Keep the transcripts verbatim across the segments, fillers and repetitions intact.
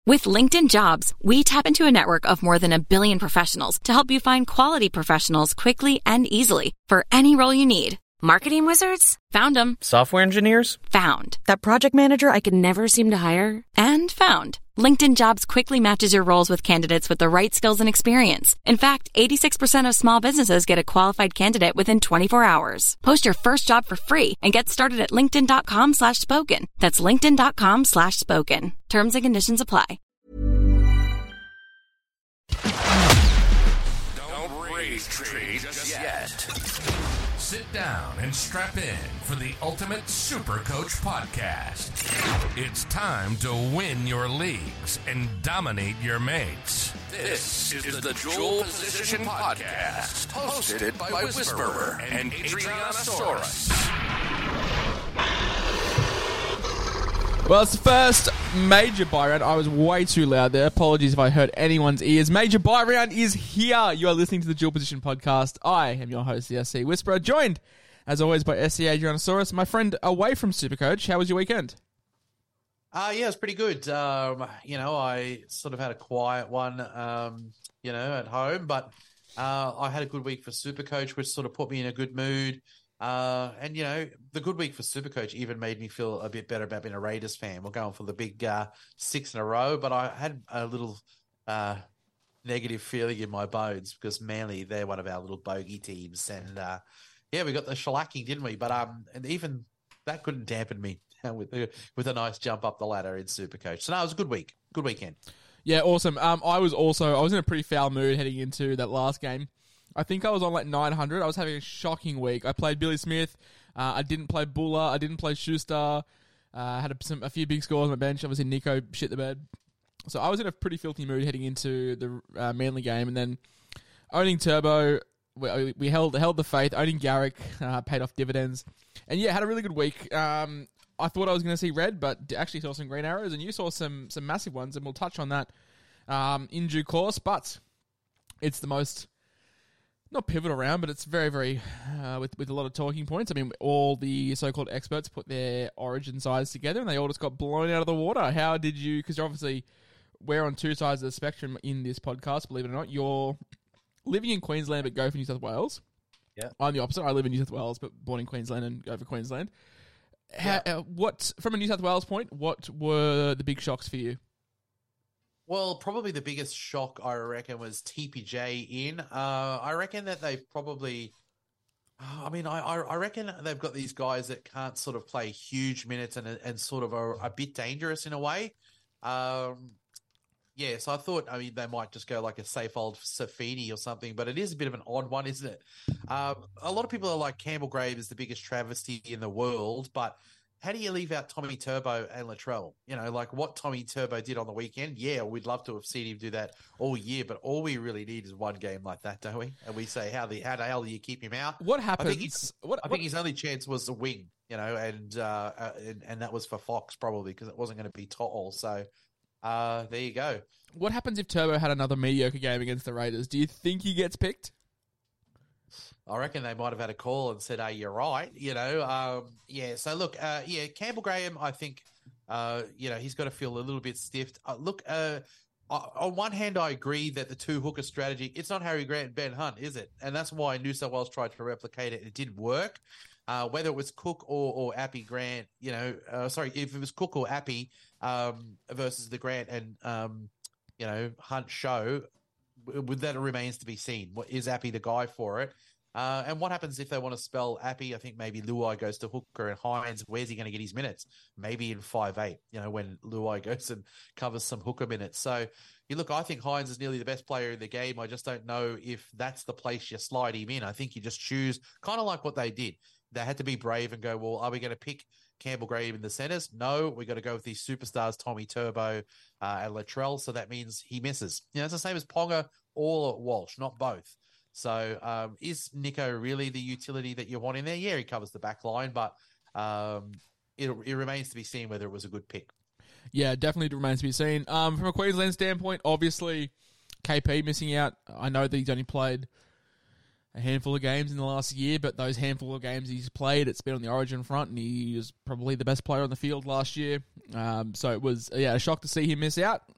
With LinkedIn Jobs, we tap into a network of more than a billion professionals to help you find quality professionals quickly and easily for any role you need. Marketing wizards? Found them. Software engineers? Found. That project manager I could never seem to hire? And found. LinkedIn Jobs quickly matches your roles with candidates with the right skills and experience. In fact, eighty-six percent of small businesses get a qualified candidate within twenty-four hours. Post your first job for free and get started at linkedin.com slash spoken. That's linkedin.com slash spoken. Terms and conditions apply. Don't raise trade just yet. Sit down and strap in for the Ultimate Super Coach Podcast. It's time to win your leagues and dominate your mates. This is the Dual Position Podcast, hosted by Whisperer and Adrianasaurus. Well, it's the first major buy round. I was way too loud there. Apologies if I hurt anyone's ears. Major buy round is here. You are listening to the Dual Position Podcast. I am your host, the S C Whisperer, joined, as always, by S C Adrianasaurus. My friend away from Supercoach, how was your weekend? Uh, yeah, it was pretty good. Um, you know, I sort of had a quiet one, um, you know, at home, but uh, I had a good week for Supercoach, which sort of put me in a good mood. Uh, and, you know, the good week for Supercoach even made me feel a bit better about being a Raiders fan. We're going for the big uh, six in a row, but I had a little uh, negative feeling in my bones because Manly, they're one of our little bogey teams. And, uh, yeah, we got the shellacking, didn't we? But um, and even that couldn't dampen me with, with a nice jump up the ladder in Supercoach. So, no, it was a good week. Good weekend. Yeah, awesome. Um, I was also, I was in a pretty foul mood heading into that last game. I think I was on like nine hundred. I was having a shocking week. I played Billy Smith. Uh, I didn't play Buller. I didn't play Schuster. Uh, I had a, some, a few big scores on my bench. Obviously, Nico shit the bed. So I was in a pretty filthy mood heading into the uh, Manly game. And then owning Turbo, we, we held held the faith. Owning Garrick uh, paid off dividends. And yeah, had a really good week. Um, I thought I was going to see red, but actually saw some green arrows. And you saw some, some massive ones. And we'll touch on that um, in due course. But it's the most... not pivotal round, but it's very, very, uh, with, with a lot of talking points. I mean, all the so-called experts put their origin sides together and they all just got blown out of the water. How did you, because obviously we're on two sides of the spectrum in this podcast, believe it or not. You're living in Queensland but go for New South Wales. Yeah. I'm the opposite. I live in New South Wales but born in Queensland and go for Queensland. How, Yeah. uh, what, from a New South Wales point, what were the big shocks for you? Well, probably the biggest shock, I reckon, was T P J in. Uh, I reckon that they've probably... I mean, I, I reckon they've got these guys that can't sort of play huge minutes and and sort of are a bit dangerous in a way. Um, yeah, so I thought, I mean, they might just go like a safe old Safini or something, but it is a bit of an odd one, isn't it? Um, a lot of people are like, Campbell Grave is the biggest travesty in the world, but... how do you leave out Tommy Turbo and Latrell? You know, like what Tommy Turbo did on the weekend. Yeah, we'd love to have seen him do that all year, but all we really need is one game like that, don't we? And we say, how the how the hell do you keep him out? What happens? I think, his, what, I think his only chance was the wing, you know, and uh, uh, and, and that was for Fox probably because it wasn't going to be To'o. So uh, there you go. What happens if Turbo had another mediocre game against the Raiders? Do you think he gets picked? I reckon they might have had a call and said, hey, you're right. You know, um, yeah. So, look, uh, yeah, Campbell Graham, I think, uh, you know, he's got to feel a little bit stiffed. Uh, look, uh, on one hand, I agree that the two hooker strategy, it's not Harry Grant and Ben Hunt, is it? And that's why New South Wales tried to replicate it. It didn't work. Uh, whether it was Cook or, or Appy Grant, you know, uh, sorry, if it was Cook or Appy um, versus the Grant and, um, you know, Hunt show, that remains to be seen. What, is Appy the guy for it? Uh, and what happens if they want to spell Appy? I think maybe Luai goes to hooker and Hines. Where's he going to get his minutes? Maybe in five eight, you know, when Luai goes and covers some hooker minutes. So, you look, I think Hines is nearly the best player in the game. I just don't know if that's the place you slide him in. I think you just choose, kind of like what they did. They had to be brave and go, well, are we going to pick Campbell Graham in the centers? No, we got to go with these superstars, Tommy Turbo uh, and Latrell. So that means he misses. You know, it's the same as Ponga or Walsh, not both. So um, is Nico really the utility that you want in there? Yeah, he covers the back line, but um, it, it remains to be seen whether it was a good pick. Yeah, definitely remains to be seen. Um, from a Queensland standpoint, obviously, K P missing out. I know that he's only played a handful of games in the last year, but those handful of games he's played, it's been on the Origin front, and he was probably the best player on the field last year. Um, so it was, yeah, a shock to see him miss out.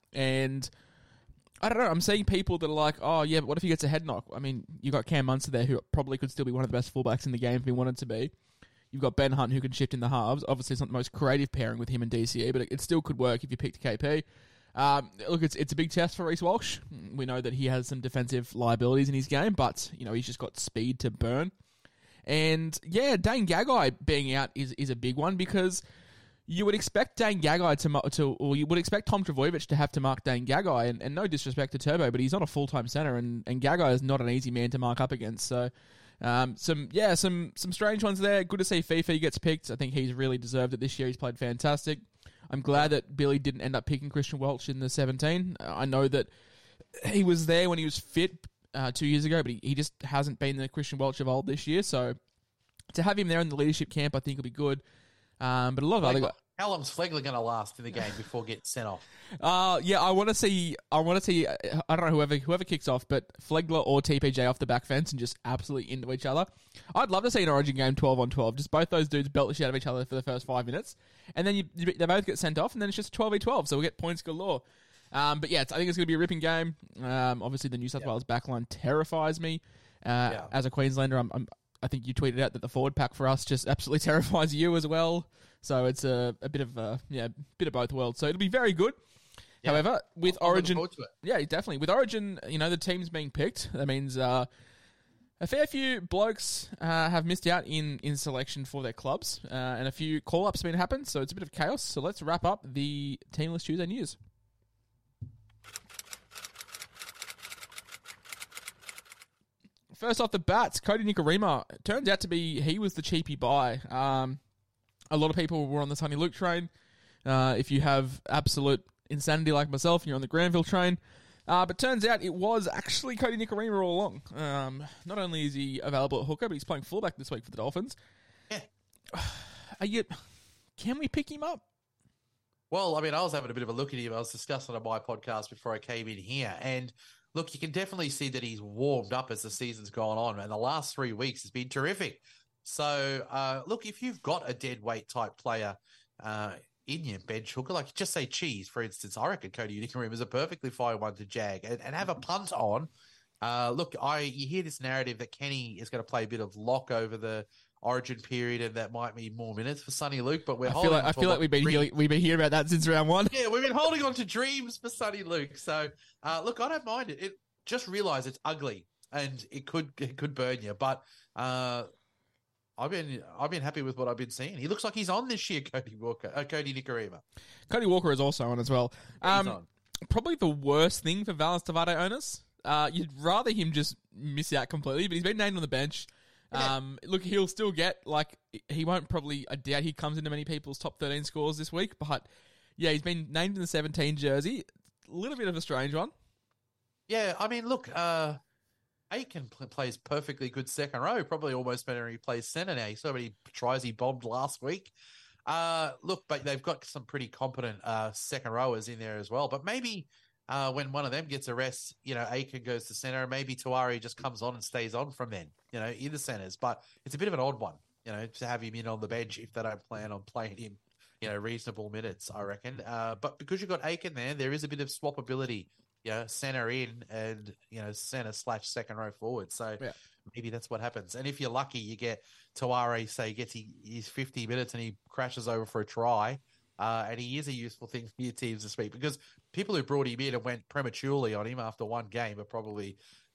And I don't know, I'm seeing people that are like, oh yeah, but what if he gets a head knock? I mean, you got Cam Munster there who probably could still be one of the best fullbacks in the game if he wanted to be. You've got Ben Hunt who can shift in the halves. Obviously, it's not the most creative pairing with him and D C E, but it, it still could work if you picked K P. Um, look, it's it's a big test for Reece Walsh. We know that he has some defensive liabilities in his game, but you know he's just got speed to burn. And yeah, Dane Gagai being out is, is a big one because you would expect Dane Gagai to, to or you would expect Tom Trbojevic to have to mark Dane Gagai, and, and no disrespect to Turbo, but he's not a full-time centre, and, and Gagai is not an easy man to mark up against. So, um, some yeah, some some strange ones there. Good to see Fifi gets picked. I think he's really deserved it this year. He's played fantastic. I'm glad that Billy didn't end up picking Christian Welch in the seventeen. I know that he was there when he was fit uh, two years ago, but he, he just hasn't been the Christian Welch of old this year. So to have him there in the leadership camp, I think will be good. Um, but a lot of other guys. How long's Flegler going to last in the game before getting sent off? Uh, yeah, I want to see. I want to see. I don't know whoever whoever kicks off, but Flegler or T P J off the back fence and just absolutely into each other. I'd love to see an Origin game twelve on twelve. Just both those dudes belt the shit out of each other for the first five minutes, and then you, you, they both get sent off, and then it's just twelve v twelve. So we will get points galore. Um, but yeah, it's, I think it's going to be a ripping game. Um, obviously the New South yeah. Wales backline terrifies me. Uh, yeah. As a Queenslander, I'm, I'm, I think you tweeted out that the forward pack for us just absolutely terrifies you as well. So it's a, a bit of a yeah, bit of both worlds. So it'll be very good. Yeah. However, with I'm Origin, yeah, definitely with Origin, you know the teams being picked. That means uh, a fair few blokes uh, have missed out in, in selection for their clubs, uh, and a few call ups have been happen. So it's a bit of chaos. So let's wrap up the Teamless Tuesday news. First off the bats, Cody Nikorima. Turns out to be he was the cheapie buy. Um, A lot of people were on the Sonny Luke train. Uh, if you have absolute insanity like myself, and you're on the Granville train. Uh, but turns out it was actually Cody Nikorima all along. Um, not only is he available at hooker, but he's playing fullback this week for the Dolphins. Yeah. Are you, can we pick him up? Well, I mean, I was having a bit of a look at him. I was discussing on my podcast before I came in here. And look, you can definitely see that he's warmed up as the season's gone on. And the last three weeks has been terrific. So, uh, look, if you've got a dead weight type player uh, in your bench hooker, like just say Cheese, for instance, I reckon Cody Nikorima is a perfectly fine one to jag and, and have a punt on. Uh, look, I you hear this narrative that Kenny is going to play a bit of lock over the Origin period, and that might mean more minutes for Sonny Luke. But we're I holding. Feel like, I feel like we've been hearing, we've been hearing about that since round one. Yeah, we've been holding on to dreams for Sonny Luke. So, uh, look, I don't mind it. It just realise it's ugly and it could it could burn you, but. Uh, I've been I've been happy with what I've been seeing. He looks like he's on this year, Cody Walker, uh, Cody Nikorima. Cody Walker is also on as well. Um, on. Probably the worst thing for Valence Tavade owners. Uh, you'd rather him just miss out completely, but he's been named on the bench. Yeah. Um, look, he'll still get, like, he won't probably, I doubt he comes into many people's top thirteen scores this week, but yeah, he's been named in the seventeen jersey. A little bit of a strange one. Yeah, I mean, look, uh, Aiken plays perfectly good second row, probably almost better than he plays centre now. So many tries he bombed last week. Uh, look, but they've got some pretty competent uh, second rowers in there as well. But maybe uh, when one of them gets a rest, you know, Aiken goes to centre, and maybe Tuari just comes on and stays on from then, you know, in the centres. But it's a bit of an odd one, you know, to have him in on the bench if they don't plan on playing him, you know, reasonable minutes, I reckon. Uh, but because you've got Aiken there, there is a bit of swappability. You know, centre in and, you know, centre slash second row forward. So yeah. Maybe that's what happens. And if you're lucky, you get Tuari, say, gets he, his fifty minutes and he crashes over for a try. Uh, and he is a useful thing for your teams this week because people who brought him in and went prematurely on him after one game are probably,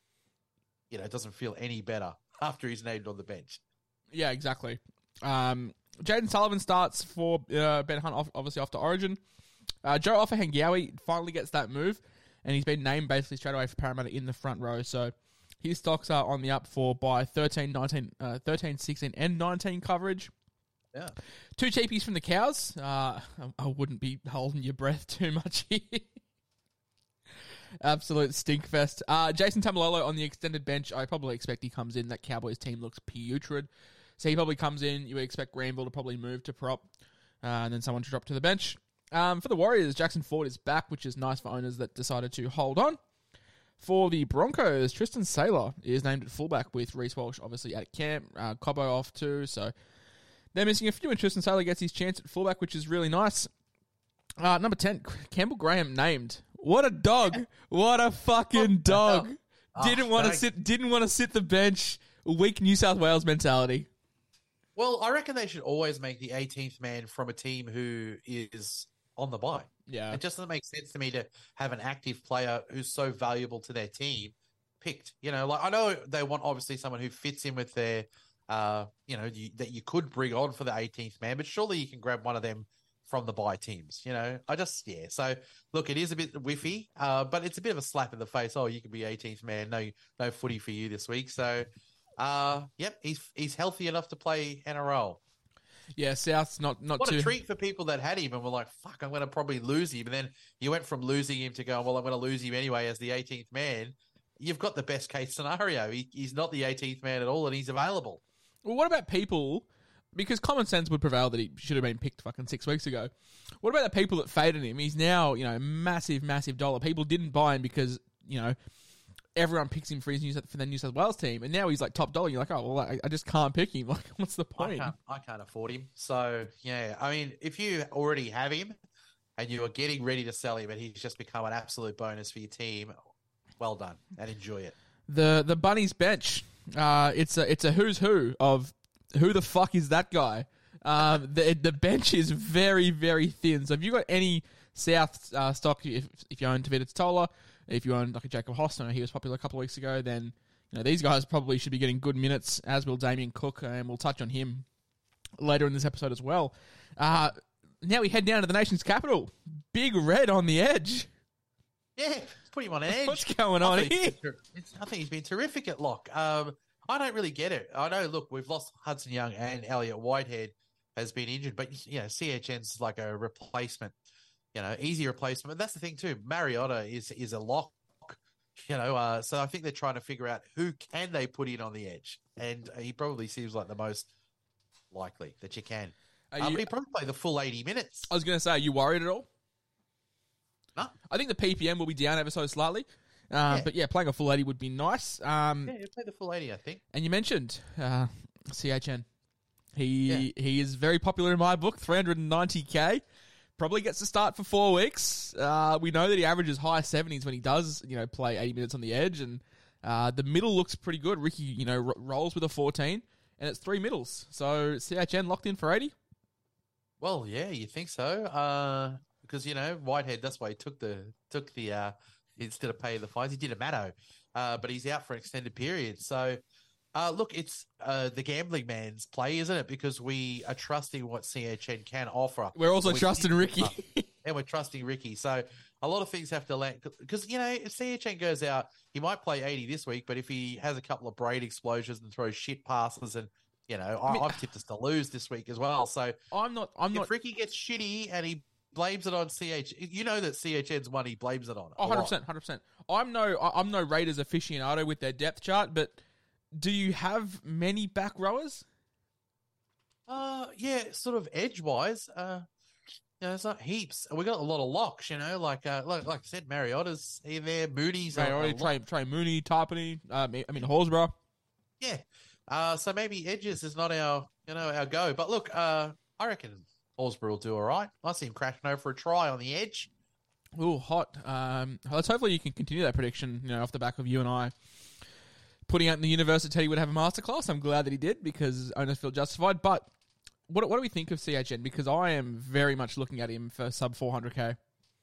you know, it doesn't feel any better after he's named on the bench. Yeah, exactly. Um, Jaden Sullivan starts for uh, Ben Hunt, obviously after Origin. Uh, Joe Ofahengawi finally gets that move. And he's been named basically straight away for Parramatta in the front row. So his stocks are on the up for by thirteen, nineteen, uh, thirteen, sixteen, and nineteen coverage. Yeah. Two cheapies from the Cows. Uh, I wouldn't be holding your breath too much here. Absolute stink fest. Uh, Jason Tamalolo on the extended bench. I probably expect he comes in. That Cowboys team looks putrid. So he probably comes in. You would expect Granville to probably move to prop. Uh, and then someone to drop to the bench. Um, for the Warriors, Jackson Ford is back, which is nice for owners that decided to hold on. For the Broncos, Tristan Saylor is named at fullback with Reece Walsh obviously at camp. Uh, Cobbo off too, so they're missing a few, and Tristan Saylor gets his chance at fullback, which is really nice. Uh, number ten, Campbell Graham named. What a dog! What a fucking dog! Oh, Didn't want to don't- sit. Didn't want to sit the bench. Weak New South Wales mentality. Well, I reckon they should always make the eighteenth man from a team who is on the bye. Yeah. It just doesn't make sense to me to have an active player who's so valuable to their team picked. You know, like I know they want obviously someone who fits in with their, uh, you know, you, that you could bring on for the eighteenth man, but surely you can grab one of them from the bye teams. You know, I just yeah. So look, it is a bit whiffy, uh, but it's a bit of a slap in the face. Oh, you can be eighteenth man. No, no footy for you this week. So, uh, yep, he's he's healthy enough to play N R L. Yeah, South's not not What too. a treat for people that had him and were like, fuck, I'm going to probably lose him. And then you went from losing him to going, well, I'm going to lose him anyway as the eighteenth man. You've got the best case scenario. He, he's not the eighteenth man at all and he's available. Well, what about people? Because common sense would prevail that he should have been picked fucking six weeks ago. What about the people that faded him? He's now, you know, massive, massive dollar. People didn't buy him because, you know, everyone picks him for his New South, for the New South Wales team, and now he's like top dollar. You're like, oh well, I, I just can't pick him. Like, what's the I point? can't, I can't afford him. So, yeah, I mean, if you already have him and you are getting ready to sell him and he's just become an absolute bonus for your team, well done and enjoy it. The the Bunnies bench, uh, it's a it's a who's who of who the fuck is that guy. Um, the the bench is very very thin. So if you got any South uh, stock, if if you own Tavita Tola, if you own like a Jacob Hostin, he was popular a couple of weeks ago, then you know these guys probably should be getting good minutes, as will Damien Cook, and we'll touch on him later in this episode as well. Uh, now we head down to the nation's capital. Big Red on the edge. Yeah, put him on edge. What's going I on think here? he's ter- it's- I think he's been terrific at lock. Um, I don't really get it. I know, look, we've lost Hudson Young and Elliot Whitehead has been injured, but, you know, C H N's like a replacement, you know, easy replacement. That's the thing, too. Mariota is is a lock, you know, uh, so I think they're trying to figure out who can they put in on the edge, and he probably seems like the most likely that you can. Are Um, you- he probably play the full eighty minutes. I was going to say, are you worried at all? No. I think the P P M will be down ever so slightly. Uh, Yeah. But yeah, playing a full eighty would be nice. Um, Yeah, he'll play the full eighty, I think. And you mentioned uh, C H N. He Yeah. he is very popular in my book, three hundred ninety K. Probably gets to start for four weeks. Uh, we know that he averages high seventies when he does, you know, play eighty minutes on the edge. And uh, the middle looks pretty good. Ricky, you know, r- rolls with a fourteen, and it's three middles. So C H N locked in for eighty. Well, yeah, you think so? Uh, because you know Whitehead, that's why he took the took the uh, instead of paying the fines, he did a Matto, uh, but he's out for an extended period. So, uh, look, it's uh, the gambling man's play, isn't it? Because we are trusting what C H N can offer. We're also We- trusting Ricky. and we're trusting Ricky. So a lot of things have to land because you know if C H N goes out, he might play eighty this week, but if he has a couple of brain explosions and throws shit passes and. You know, I, I mean- I've tipped us to lose this week as well. So I'm not. I'm if not. Ricky gets shitty and he blames it on C H, you know that C H N's one he blames it on. a Oh, one hundred lot. percent, one hundred percent. I'm no, I- I'm no Raiders aficionado with their depth chart, but do you have many back rowers? Uh, yeah, sort of edge wise. Uh, you know, it's not heaps. We got a lot of locks. You know, like uh, like, like I said, Mariotta's in there, Moody's. Ray, a- a already lock. Trey, Trey Mooney, Tarpany, uh, I mean Horsburgh. Yeah. Uh, so maybe edges is not our you know our go. But look, uh, I reckon Horsburgh will do all right. I see him crashing over for a try on the edge. Ooh, hot. Um, let's hopefully you can continue that prediction. You know, off the back of you and I putting out in the universe that Teddy would have a masterclass. I'm glad that he did because owners feel justified. But what what do we think of C H N? Because I am very much looking at him for sub four hundred K.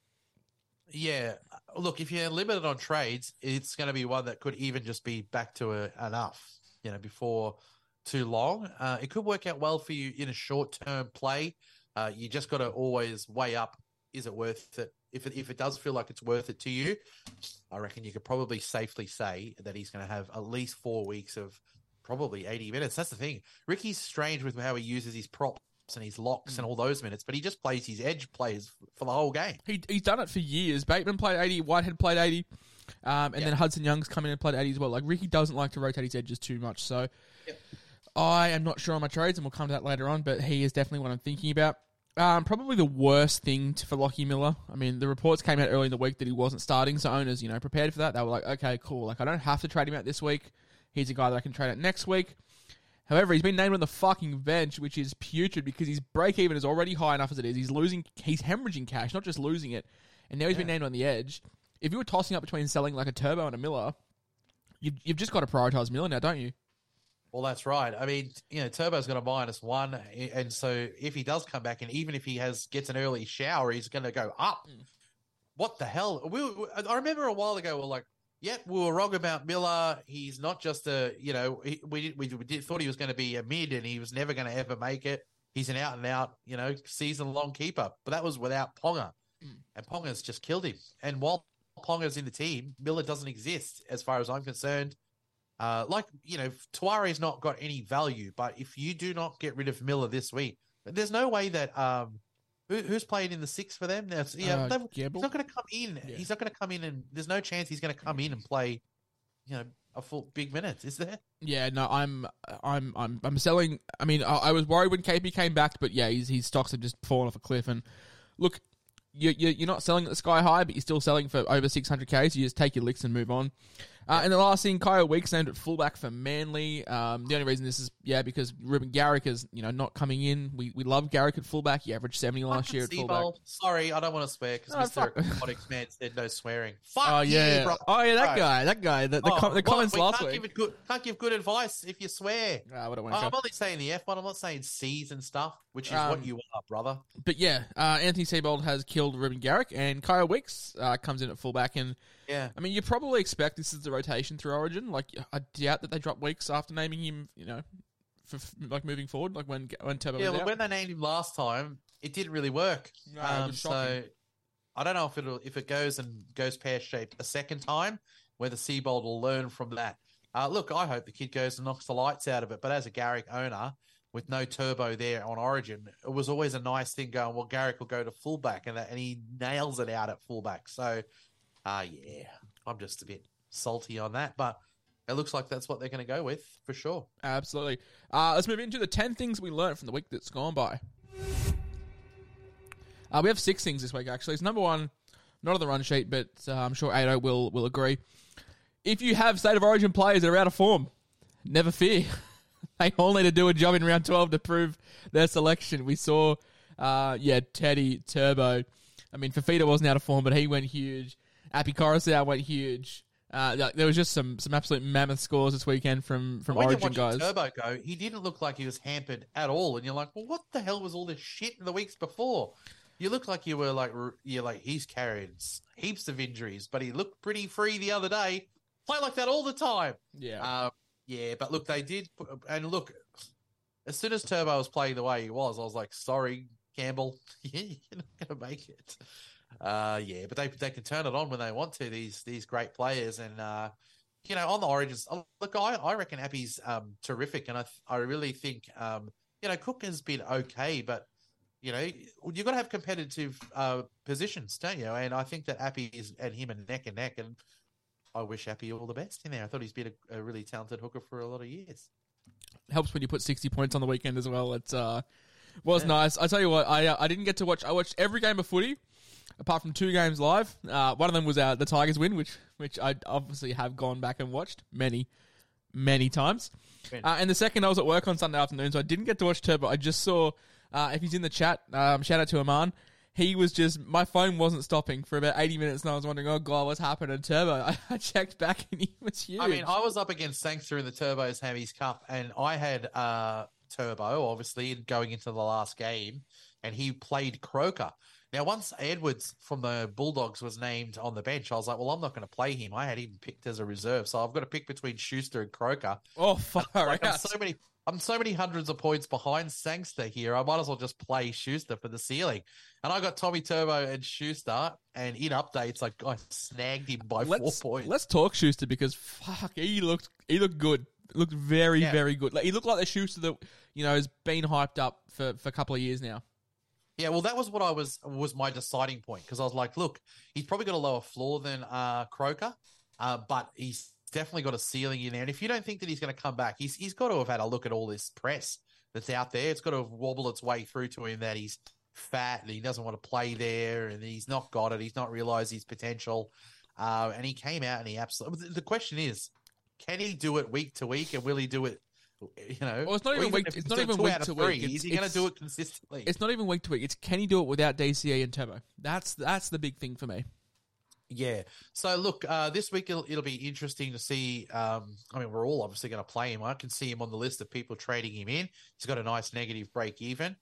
Yeah. Look, if you're limited on trades, it's going to be one that could even just be back to a, enough, you know, before too long. Uh, it could work out well for you in a short-term play. Uh, you just got to always weigh up, is it worth it? If it, if it does feel like it's worth it to you, I reckon you could probably safely say that he's going to have at least four weeks of probably eighty minutes. That's the thing. Ricky's strange with how he uses his props and his locks and all those minutes, but he just plays his edge plays for the whole game. He he's done it for years. Bateman played eighty, Whitehead played eighty, um, and Yeah. then Hudson Young's come in and played eighty as well. Like Ricky doesn't like to rotate his edges too much, so Yep. I am not sure on my trades, and we'll come to that later on. But he is definitely what I'm thinking about. Um, probably the worst thing to, for Lockie Miller. I mean, the reports came out early in the week that he wasn't starting, so owners, you know, prepared for that. They were like, okay, cool. Like I don't have to trade him out this week. He's a guy that I can trade out next week. However, he's been named on the fucking bench, which is putrid because his break even is already high enough as it is. He's losing, he's hemorrhaging cash, not just losing it. and now he's been Yeah. named on the edge. If you were tossing up between selling like a Turbo and a Miller, you've, you've just got to prioritise Miller now, don't you? Well, that's right. I mean, you know, Turbo's got a minus one, and so if he does come back, and even if he has gets an early shower, he's going to go up. Mm. What the hell? We, we, I remember a while ago, we we're like, yep, we were wrong about Miller. He's not just a, you know, he, we, we, we did, thought he was going to be a mid, and he was never going to ever make it. He's an out and out, you know, season long keeper. But that was without Ponga, Mm. and Ponga's just killed him. And while Ponga's in the team, Miller doesn't exist as far as I'm concerned. Uh, like, you know, Tuare's not got any value, but if you do not get rid of Miller this week, there's no way that um, who, who's playing in the six for them? That's, yeah, Uh, they've- Gamble? he's not going to come in. Yeah. He's not going to come in, and there's no chance he's going to come in and play, you know, a full big minutes. Is there? Yeah, no, I'm, I'm, I'm, I'm selling. I mean, I, I was worried when K P came back, but yeah, his, his stocks have just fallen off a cliff. And look, you, you, you're not selling at the sky high, but you're still selling for over six hundred K. So you just take your licks and move on. Uh, and the last thing, Kyle Weeks named at fullback for Manly. Um, the only reason this is, yeah, because Ruben Garrick is, you know, not coming in. We we love Garrick at fullback. He averaged seventy last Fucking year at fullback. Seabold. Sorry, I don't want to swear because No, Mister fuck. Robotics Man said no swearing. Fuck Oh you, yeah, bro. oh yeah, that Bro. guy, that guy. The, the, Oh, com- the what? comments We last can't week. Give it good, can't give good advice if you swear. Ah, what a Oh, wanker. I'm only saying the F one. I'm not saying C's and stuff, which is Um, what you are, brother. But yeah, uh, Anthony Seabold has killed Ruben Garrick, and Kyle Weeks uh, comes in at fullback. And Yeah. I mean, you probably expect this is the rotation through Origin. Like, I doubt that they drop Weeks after naming him. You know, for f- like moving forward, like when when Turbo Yeah, was well, out. when they named him last time, it didn't really work. No, it um, was so shocking. I don't know if it'll if it goes and goes pear shaped a second time, whether Seabold will learn from that. Uh, look, I hope the kid goes and knocks the lights out of it. But as a Garrick owner, with no Turbo there on Origin, it was always a nice thing going, well, Garrick will go to fullback, and that, and he nails it out at fullback. So, uh, yeah, I'm just a bit salty on that, but it looks like that's what they're going to go with for sure. Absolutely. Uh, let's move into the ten things we learned from the week that's gone by. Uh, we have six things this week, actually. So number one, not on the run sheet, but uh, I'm sure Ado will will agree. If you have State of Origin players that are out of form, never fear. They all need to do a job in round twelve to prove their selection. We saw, uh, yeah, Teddy, Turbo. I mean, Fafita wasn't out of form, but he went huge. Appy Coruscant went huge. Uh, like, there was just some some absolute mammoth scores this weekend from, from when Origin you're watching guys. Turbo go, he didn't look like he was hampered at all, and you're like, well, what the hell was all this shit in the weeks before? You look like you were like, you're like, he's carried heaps of injuries, but he looked pretty free the other day. Play like that all the time. Yeah. Uh, yeah, but look, they did, and look, as soon as Turbo was playing the way he was, I was like, sorry, Campbell, you're not going to make it. Uh, yeah, but they they can turn it on when they want to. These these great players, and uh, you know, on the Origins, look, I, I reckon Appy's um terrific, and I I really think um you know Cook has been okay, but you know you've got to have competitive uh positions, don't you? And I think that Appy is and him are neck and neck, and I wish Appy all the best in there. I thought he's been a, a really talented hooker for a lot of years. Helps when you put sixty points on the weekend as well. It's uh was Yeah. nice. I tell you what, I uh, I didn't get to watch. I watched every game of footy, apart from two games live. Uh, one of them was uh, the Tigers win, which which I obviously have gone back and watched many, many times. Many. Uh, and the second, I was at work on Sunday afternoon, so I didn't get to watch Turbo. I just saw, uh, if he's in the chat, um, shout out to Aman. He was just, my phone wasn't stopping for about eighty minutes, and I was wondering, oh God, what's happened to Turbo? I, I checked back, and he was huge. I mean, I was up against Sangster in the Turbos Hammies Cup, and I had uh, Turbo, obviously, going into the last game, and he played Croker. Now, once Edwards from the Bulldogs was named on the bench, I was like, well, I'm not going to play him. I had him picked as a reserve, so I've got to pick between Schuster and Croker. oh, far Like, I'm out. so many, I'm so many hundreds of points behind Sangster here. I might as well just play Schuster for the ceiling. And I got Tommy Turbo and Schuster, and in updates, like I snagged him by let's, four points. Let's talk Schuster, because fuck, he looked he looked good. Looked very, Yeah. very good. Like, he looked like the Schuster that, you know, has been hyped up for, for a couple of years now. Yeah, well, that was what I was was my deciding point, because I was like, look, he's probably got a lower floor than uh, Croker, uh, but he's definitely got a ceiling in there. And if you don't think that he's going to come back, he's he's got to have had a look at all this press that's out there. It's got to have wobbled its way through to him that he's fat and he doesn't want to play there, and he's not got it. He's not realised his potential, uh, and he came out and he absolutely. The question is, can he do it week to week, and will he do it You know, Well, it's not or even week. if It's it's not a even two week out of to three, week. It's, Is he going to it's- do it consistently? It's not even week to week. It's can he do it without D C E and Turbo? That's that's the big thing for me. Yeah. So look, uh, this week it'll, it'll be interesting to see. Um, I mean, we're all obviously going to play him. I can see him on the list of people trading him in. He's got a nice negative break even.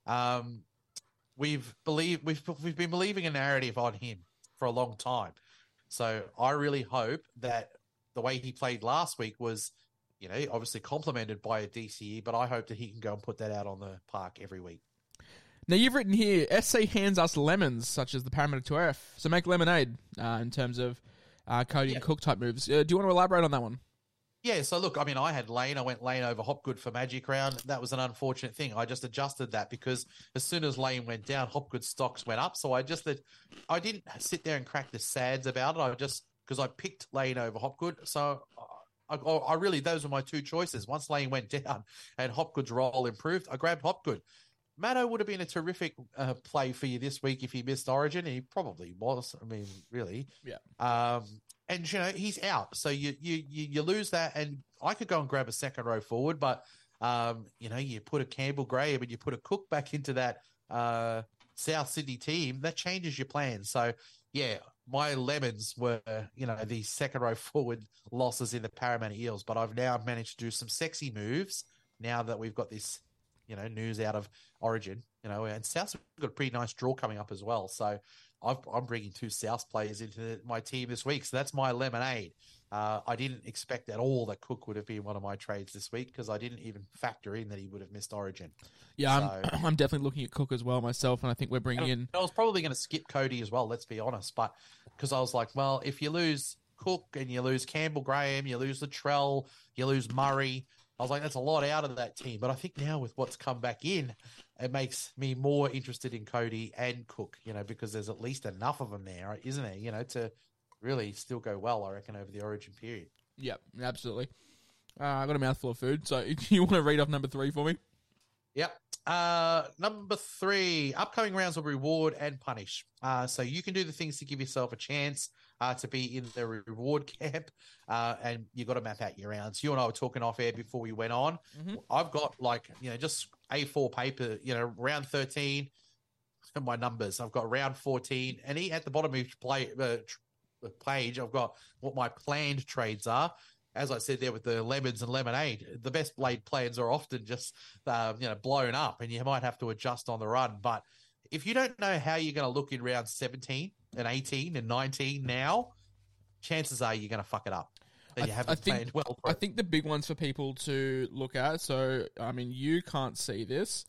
Um, we've believe we've we've been believing a narrative on him for a long time. So I really hope that the way he played last week was, you know, obviously complemented by a D C E, but I hope that he can go and put that out on the park every week. Now, you've written here, S C hands us lemons, such as the Parramatta two R F, so make lemonade uh, in terms of uh, Cody Yeah. and Cook type moves. Uh, do you want to elaborate on that one? Yeah, so look, I mean, I had Lane. I went Lane over Hopgood for Magic Round. That was an unfortunate thing. I just adjusted that because as soon as Lane went down, Hopgood's stocks went up. So I just, I didn't sit there and crack the sads about it. I just, because I picked Lane over Hopgood. So I, I really, those were my two choices. Once Lane went down and Hopgood's role improved, I grabbed Hopgood. Matto would have been a terrific uh, play for you this week if he missed Origin. And he probably was. I mean, really. Yeah. Um, and you know he's out, so you you you, you lose that. And I could go and grab a second row forward, but um, you know, you put a Campbell Graham and you put a Cook back into that uh South Sydney team, that changes your plans. So yeah, my lemons were, you know, the second row forward losses in the Parramatta Eels, but I've now managed to do some sexy moves now that we've got this, you know, news out of Origin, you know, and South's got a pretty nice draw coming up as well. So I've, I'm bringing two South players into my team this week. So that's my lemonade. Uh, I didn't expect at all that Cook would have been one of my trades this week because I didn't even factor in that he would have missed Origin. Yeah, So- I'm, I'm definitely looking at Cook as well myself, and I think we're bringing in... I was probably going to skip Cody as well, let's be honest. But because I was like, well, if you lose Cook and you lose Campbell Graham, you lose Latrell, you lose Murray, I was like, that's a lot out of that team. But I think now with what's come back in, it makes me more interested in Cody and Cook, you know, because there's at least enough of them there, isn't there, you know, to really still go well, I reckon, over the Origin period. Yeah, absolutely. Uh, I got a mouthful of food, so you want to read off number three for me? Yep. Uh, number three, upcoming rounds will reward and punish. Uh, so you can do the things to give yourself a chance uh, to be in the reward camp, uh, and you got to map out your rounds. You and I were talking off air before we went on. Mm-hmm. I've got like, you know, just A four paper, you know, round thirteen, and my numbers. I've got round fourteen, and he, at the bottom of each play, uh, tr- page, I've got what my planned trades are. As I said there with the lemons and lemonade, the best laid plans are often just, um, you know, blown up, and you might have to adjust on the run. But if you don't know how you're going to look in round seventeen and eighteen and nineteen now, chances are you're going to fuck it up. That you I, haven't I think, planned well for I it. think the big ones for people to look at, so, I mean, you can't see this,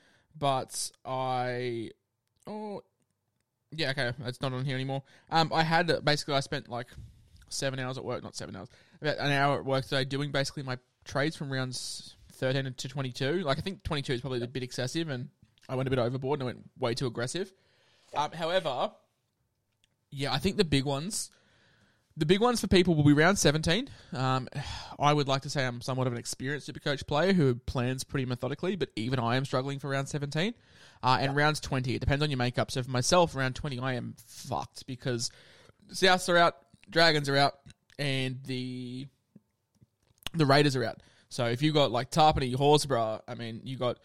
but I... Oh, yeah, okay, it's not on here anymore. Um, I had, basically, I spent like seven hours at work, not seven hours, about an hour at work today doing basically my trades from rounds thirteen to twenty-two. Like, I think twenty-two is probably a bit excessive, and I went a bit overboard and I went way too aggressive. Um, however, yeah, I think the big ones, the big ones for people will be round seventeen. Um, I would like to say I'm somewhat of an experienced Supercoach player who plans pretty methodically, but even I am struggling for round seventeen. Uh, and rounds twenty, it depends on your makeup. So for myself, round twenty, I am fucked because Souths are out, Dragons are out, and the the Raiders are out. So if you got like Tarpany, Horsburgh, I mean, you got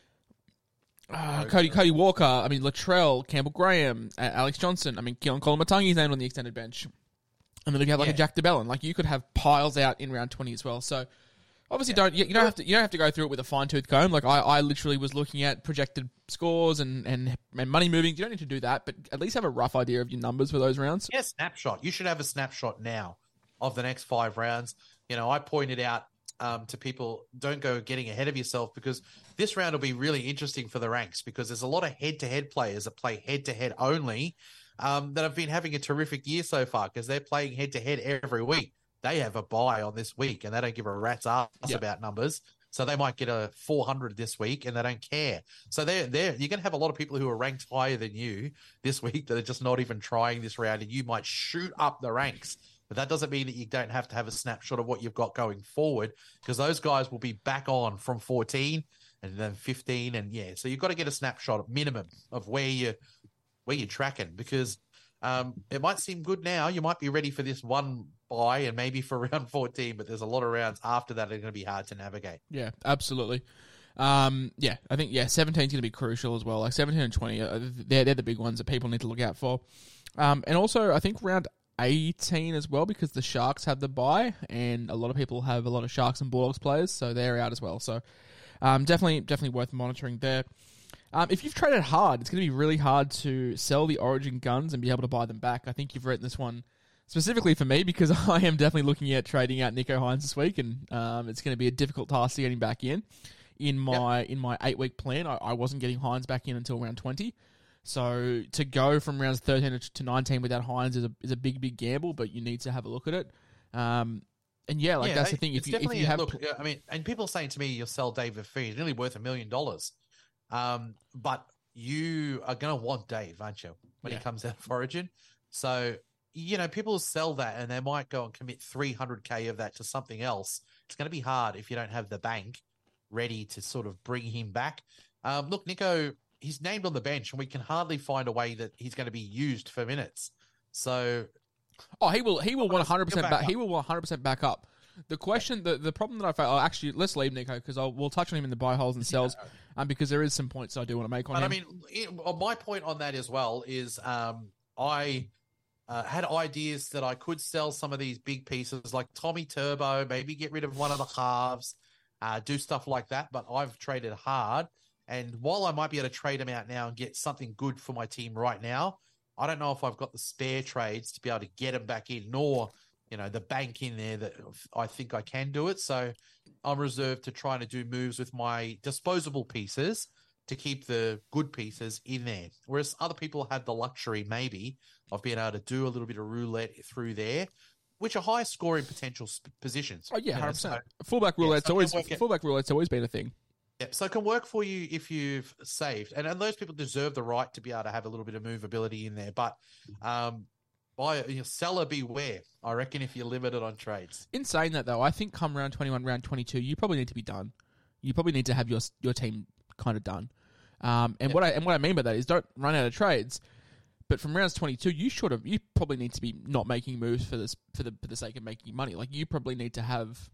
uh, Cody Cody Walker, I mean, Latrell, Campbell Graham, uh, Alex Johnson, I mean, Keelan Colomatungi's named on the extended bench. And then you have like Yeah. a Jack DeBellin. Like, you could have piles out in round twenty as well. So obviously, don't you, you don't have to you don't have to go through it with a fine tooth comb. Like I, I literally was looking at projected scores and, and and money moving. You don't need to do that, but at least have a rough idea of your numbers for those rounds. Yeah, snapshot. You should have a snapshot now of the next five rounds. You know, I pointed out um, to people, don't go getting ahead of yourself because this round will be really interesting for the ranks because there's a lot of head-to-head players that play head-to-head only um, that have been having a terrific year so far because they're playing head-to-head every week. They have a bye on this week and they don't give a rat's ass Yep. about numbers. So they might get a four hundred this week and they don't care. So they're, they're, you're going to have a lot of people who are ranked higher than you this week that are just not even trying this round, and you might shoot up the ranks. But that doesn't mean that you don't have to have a snapshot of what you've got going forward because those guys will be back on from fourteen and then fifteen. And yeah, so you've got to get a snapshot at minimum of where you where you're tracking because um, it might seem good now. You might be ready for this one bye and maybe for round fourteen, but there's a lot of rounds after that that are going to be hard to navigate. Yeah, absolutely. Um, yeah, I think, yeah, seventeen is going to be crucial as well. Like seventeen and twenty, uh, they're, they're the big ones that people need to look out for. Um, and also, I think round eighteen as well, because the Sharks have the bye, and a lot of people have a lot of Sharks and Bulldogs players, so they're out as well. So um, definitely definitely worth monitoring there. Um, if you've traded hard, it's going to be really hard to sell the Origin guns and be able to buy them back. I think you've written this one specifically for me, because I am definitely looking at trading out Nicho Hynes this week, and um, it's going to be a difficult task to get him back in. In my yep. in my eight week plan, I, I wasn't getting Hynes back in until round twenty. So to go from rounds thirteen to nineteen without Hynes is a is a big big gamble, but you need to have a look at it. Um, and yeah, like yeah, that's the thing. If you if you have, look, I mean, and people are saying to me, you'll sell David Fee, he's nearly worth a million dollars. Um, but you are going to want Dave, aren't you, when yeah. he comes out of Origin? So you know, people sell that and they might go and commit three hundred K of that to something else. It's going to be hard if you don't have the bank ready to sort of bring him back. Um, look, Nicho, he's named on the bench, and we can hardly find a way that he's going to be used for minutes. So, oh, he will, he will one hundred percent back. back he will one hundred percent back up. The question, the, the problem that I found, oh, actually, let's leave Nicho because we'll touch on him in the buy holes and sells, yeah. um, because there is some points I do want to make on but him. I mean, it, well, my point on that as well is, um, I uh, had ideas that I could sell some of these big pieces like Tommy Turbo, maybe get rid of one of the halves. Uh, do stuff like that, but I've traded hard. And while I might be able to trade them out now and get something good for my team right now, I don't know if I've got the spare trades to be able to get them back in, nor, you know, the bank in there that I think I can do it. So I'm reserved to trying to do moves with my disposable pieces to keep the good pieces in there. Whereas other people have the luxury, maybe, of being able to do a little bit of roulette through there, which are high scoring potential sp- positions. Oh yeah, one hundred percent. You know, so, fullback roulette's yeah, so always fullback roulette's always been a thing. Yeah, so it can work for you if you've saved, and, and those people deserve the right to be able to have a little bit of movability in there. But um, buy you know, seller beware. I reckon if you're limited on trades. In saying that though, I think come round twenty-one, round twenty-two, you probably need to be done. You probably need to have your your team kind of done. Um, and yeah. what I and what I mean by that is don't run out of trades. But from rounds twenty-two, you should have. You probably need to be not making moves for this for the for the sake of making money. Like you probably need to have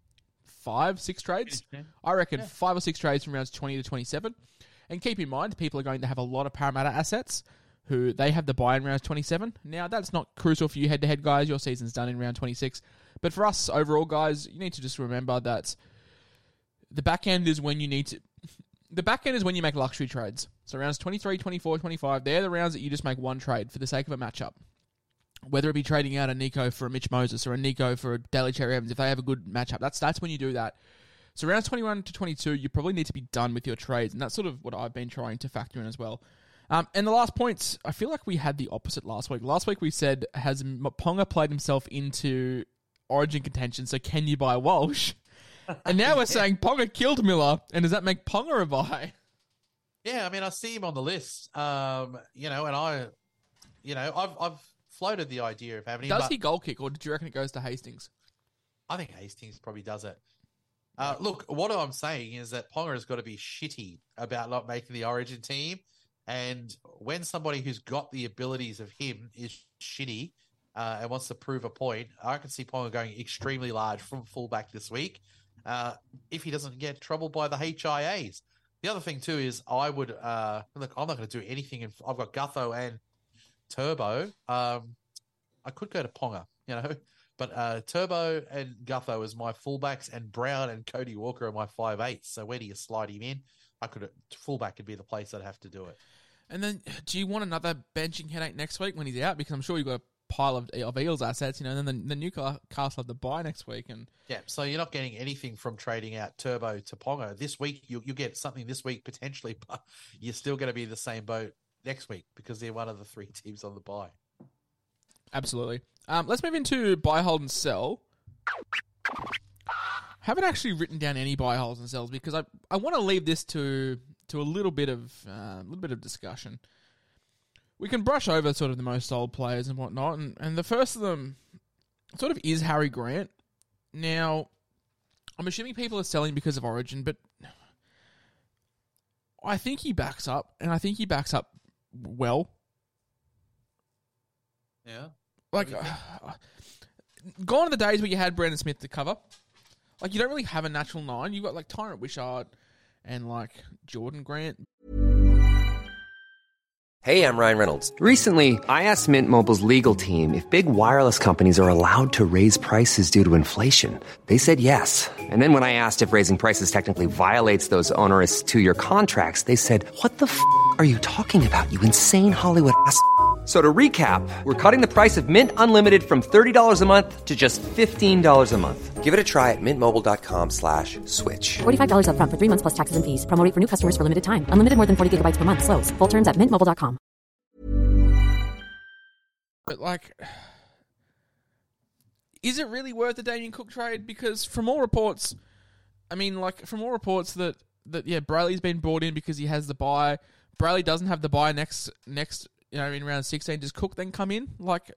five, six trades. Yeah. I reckon yeah. five or six trades from rounds twenty to twenty-seven. And keep in mind, people are going to have a lot of Parramatta assets who they have the buy in rounds twenty-seven. Now that's not crucial for you head to head guys. Your season's done in round twenty-six. But for us overall guys, you need to just remember that the back end is when you need to. The back end is when you make luxury trades. So rounds twenty-three, twenty-four, twenty-five, they're the rounds that you just make one trade for the sake of a matchup. Whether it be trading out a Nicho for a Mitch Moses or a Nicho for a Daly Cherry Evans, if they have a good matchup, that's that's when you do that. So rounds twenty-one to twenty-two, you probably need to be done with your trades, and that's sort of what I've been trying to factor in as well. Um, and the last points, I feel like we had the opposite last week. Last week we said, has Ponga played himself into Origin contention, so can you buy Walsh? And now we're yeah. saying Ponga killed Miller, and does that make Ponga a buy? Yeah, I mean, I see him on the list, um, you know, and I, you know, I've I've floated the idea of having him. Does he goal kick, or did you reckon it goes to Hastings? I think Hastings probably does it. Uh, look, what I'm saying is that Ponga has got to be shitty about not making the Origin team, and when somebody who's got the abilities of him is shitty uh, and wants to prove a point, I can see Ponga going extremely large from fullback this week. Uh, if he doesn't get troubled by the H I As. The other thing too is I would uh, look. I'm not going to do anything. In, I've got Gutho and Turbo. Um, I could go to Ponga, you know, but uh, Turbo and Gutho is my fullbacks, and Brown and Cody Walker are my five eights. So where do you slide him in? I could fullback could be the place I'd have to do it. And then, do you want another benching headache next week when he's out? Because I'm sure you've got a pile of, of Eels assets, you know, and then the, the Newcastle have the bye next week. And yeah, so you're not getting anything from trading out Turbo to Ponga. This week, you you get something this week potentially, but you're still going to be in the same boat next week because they're one of the three teams on the bye. Absolutely. Um, let's move into buy, hold, and sell. Haven't actually written down any buy, holds, and sells because I, I want to leave this to to a little bit of uh, a little bit of discussion. We can brush over sort of the most sold players and whatnot, and, and the first of them sort of is Harry Grant. Now, I'm assuming people are selling because of Origin, but I think he backs up, and I think he backs up well. Yeah. Like, uh, gone are the days where you had Brandon Smith to cover. Like, you don't really have a natural nine. You've got, like, Tyrant Wishart and, like, Jordan Grant. Hey, I'm Ryan Reynolds. Recently, I asked Mint Mobile's legal team if big wireless companies are allowed to raise prices due to inflation. They said yes. And then when I asked if raising prices technically violates those onerous two-year contracts, they said, what the f*** are you talking about, you insane Hollywood ass f- So to recap, we're cutting the price of Mint Unlimited from thirty dollars a month to just fifteen dollars a month. Give it a try at mintmobile.com slash switch. forty-five dollars up front for three months plus taxes and fees. Promo rate for new customers for limited time. Unlimited more than forty gigabytes per month. Slows full terms at mint mobile dot com. But, like, is it really worth the Damien Cook trade? Because from all reports, I mean, like, from all reports that, that yeah, Brayley's been brought in because he has the bye. Brayley doesn't have the bye next next. You know, in round sixteen, does Cook then come in? Like,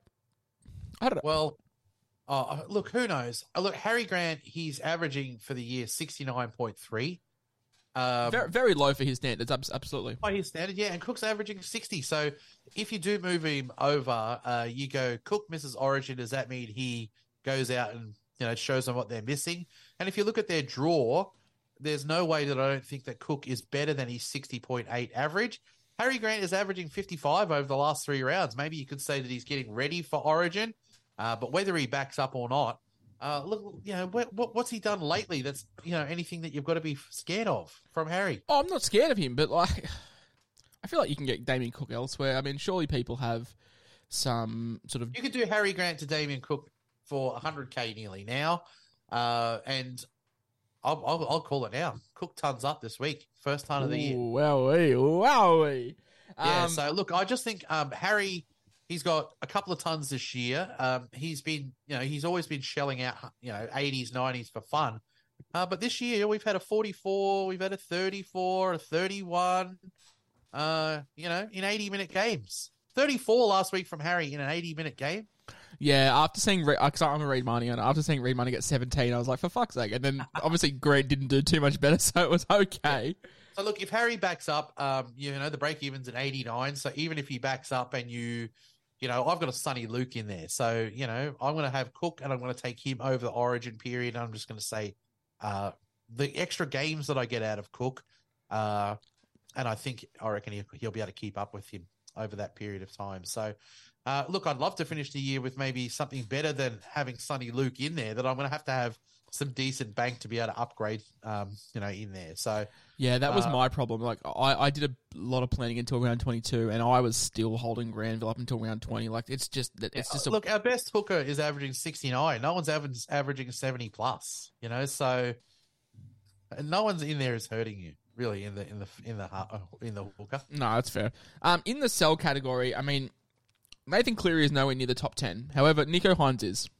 I don't know. Well, uh, look, who knows? Uh, look, Harry Grant, he's averaging for the year sixty-nine point three. Um, very, very low for his standards, absolutely. By his standard, yeah, and Cook's averaging sixty. So if you do move him over, uh, you go, Cook misses Origin. Does that mean he goes out and, you know, shows them what they're missing? And if you look at their draw, there's no way that I don't think that Cook is better than his sixty point eight average. Harry Grant is averaging fifty-five over the last three rounds. Maybe you could say that he's getting ready for Origin, uh, but whether he backs up or not, uh, look, you know, what, what, what's he done lately? That's, you know, anything that you've got to be scared of from Harry. Oh, I'm not scared of him, but, like, I feel like you can get Damien Cook elsewhere. I mean, surely people have some sort of... You could do Harry Grant to Damien Cook for one hundred K nearly now, uh, and I'll, I'll, I'll call it now. Cook tons up this week. First ton of the year. Wowee, wowee. Yeah, Um, so look, I just think um, Harry, he's got a couple of tons this year. Um, he's been, you know, he's always been shelling out, you know, eighties, nineties for fun. Uh, but this year we've had a forty-four, we've had a thirty-four, a thirty-one, uh, you know, in eighty-minute games. thirty-four last week from Harry in an eighty-minute game. Yeah, after seeing, because I'm a Reed Money owner, after seeing Reed Money get seventeen, I was like, for fuck's sake. And then obviously Grant didn't do too much better, so it was okay. So look, if Harry backs up, um, you know, the break even's at eighty-nine. So even if he backs up and you, you know, I've got a Sonny Luke in there. So, you know, I'm going to have Cook and I'm going to take him over the Origin period. I'm just going to say uh, the extra games that I get out of Cook, uh, and I think, I reckon he'll, he'll be able to keep up with him over that period of time. So, Uh, look, I'd love to finish the year with maybe something better than having Sonny Luke in there, that I'm going to have to have some decent bank to be able to upgrade, um, you know, in there. So Yeah, that was uh, my problem. Like, I, I did a lot of planning until round twenty-two, and I was still holding Granville up until round twenty. Like, it's just, it's just a... Look, our best hooker is averaging sixty-nine. No one's averaging, averaging seventy plus, you know, so and no one's in there is hurting you. Really, in the in the in the in the hooker. No, that's fair. Um, in the sell category, I mean, Nathan Cleary is nowhere near the top ten. However, Nico Hines is.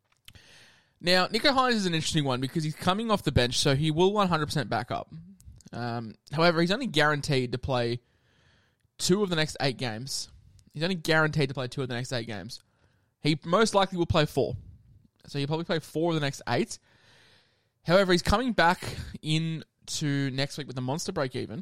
Now, Nico Hines is an interesting one because he's coming off the bench, so he will one hundred percent back up. Um, however, he's only guaranteed to play two of the next eight games. He's only guaranteed to play two of the next eight games. He most likely will play four. So he'll probably play four of the next eight. However, he's coming back into next week with a monster break even.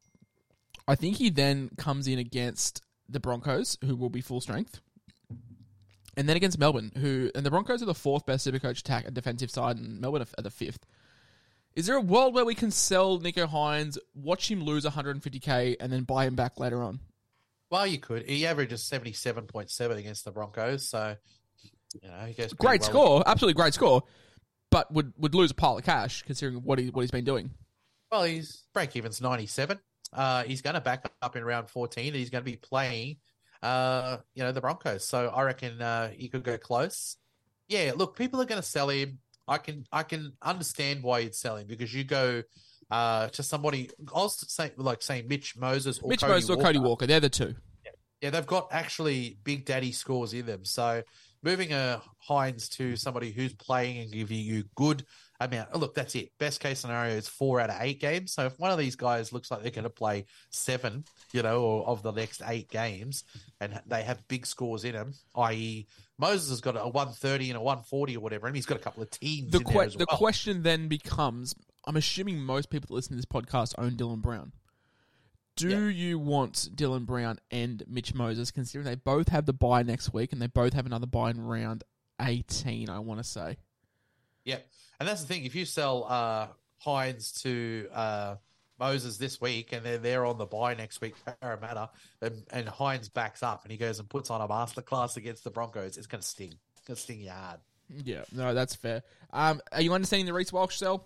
I think he then comes in against the Broncos, who will be full strength. And then against Melbourne, who... And the Broncos are the fourth best Supercoach attack and defensive side, and Melbourne are the fifth. Is there a world where we can sell Nico Hines, watch him lose one hundred fifty K, and then buy him back later on? Well, you could. He averages seventy-seven point seven against the Broncos, so, you know, he goes... Great well. score, absolutely great score, but would, would lose a pile of cash considering what, he, what he's been doing. Well, his break-even's ninety-seven. Uh, he's going to back up in round fourteen, and he's going to be playing, uh, you know, the Broncos. So I reckon uh, he could go close. Yeah, look, people are going to sell him. I can I can understand why you'd sell him, because you go uh, to somebody. I was saying, like saying Mitch Moses or Mitch Cody Moses or Walker. Cody Walker, they're the two. Yeah, they've got actually big daddy scores in them. So moving a Hines to somebody who's playing and giving you good amount. Oh, look, that's it. Best case scenario is four out of eight games. So if one of these guys looks like they're going to play seven, you know, or of the next eight games, and they have big scores in them, that is, Moses has got a one thirty and a one forty or whatever, and he's got a couple of teams. The, in que- there as the well. question then becomes, I'm assuming most people that listen to this podcast own Dylan Brown. Do Yeah. you want Dylan Brown and Mitch Moses, considering they both have the bye next week and they both have another bye in round eighteen, I want to say. Yep. And that's the thing. If you sell uh, Hines to uh, Moses this week and then they're on the bye next week, Parramatta, and, and Hines backs up and he goes and puts on a masterclass against the Broncos, it's going to sting. It's going to sting you hard. Yeah, no, that's fair. Um, are you understanding the Reece Walsh sell?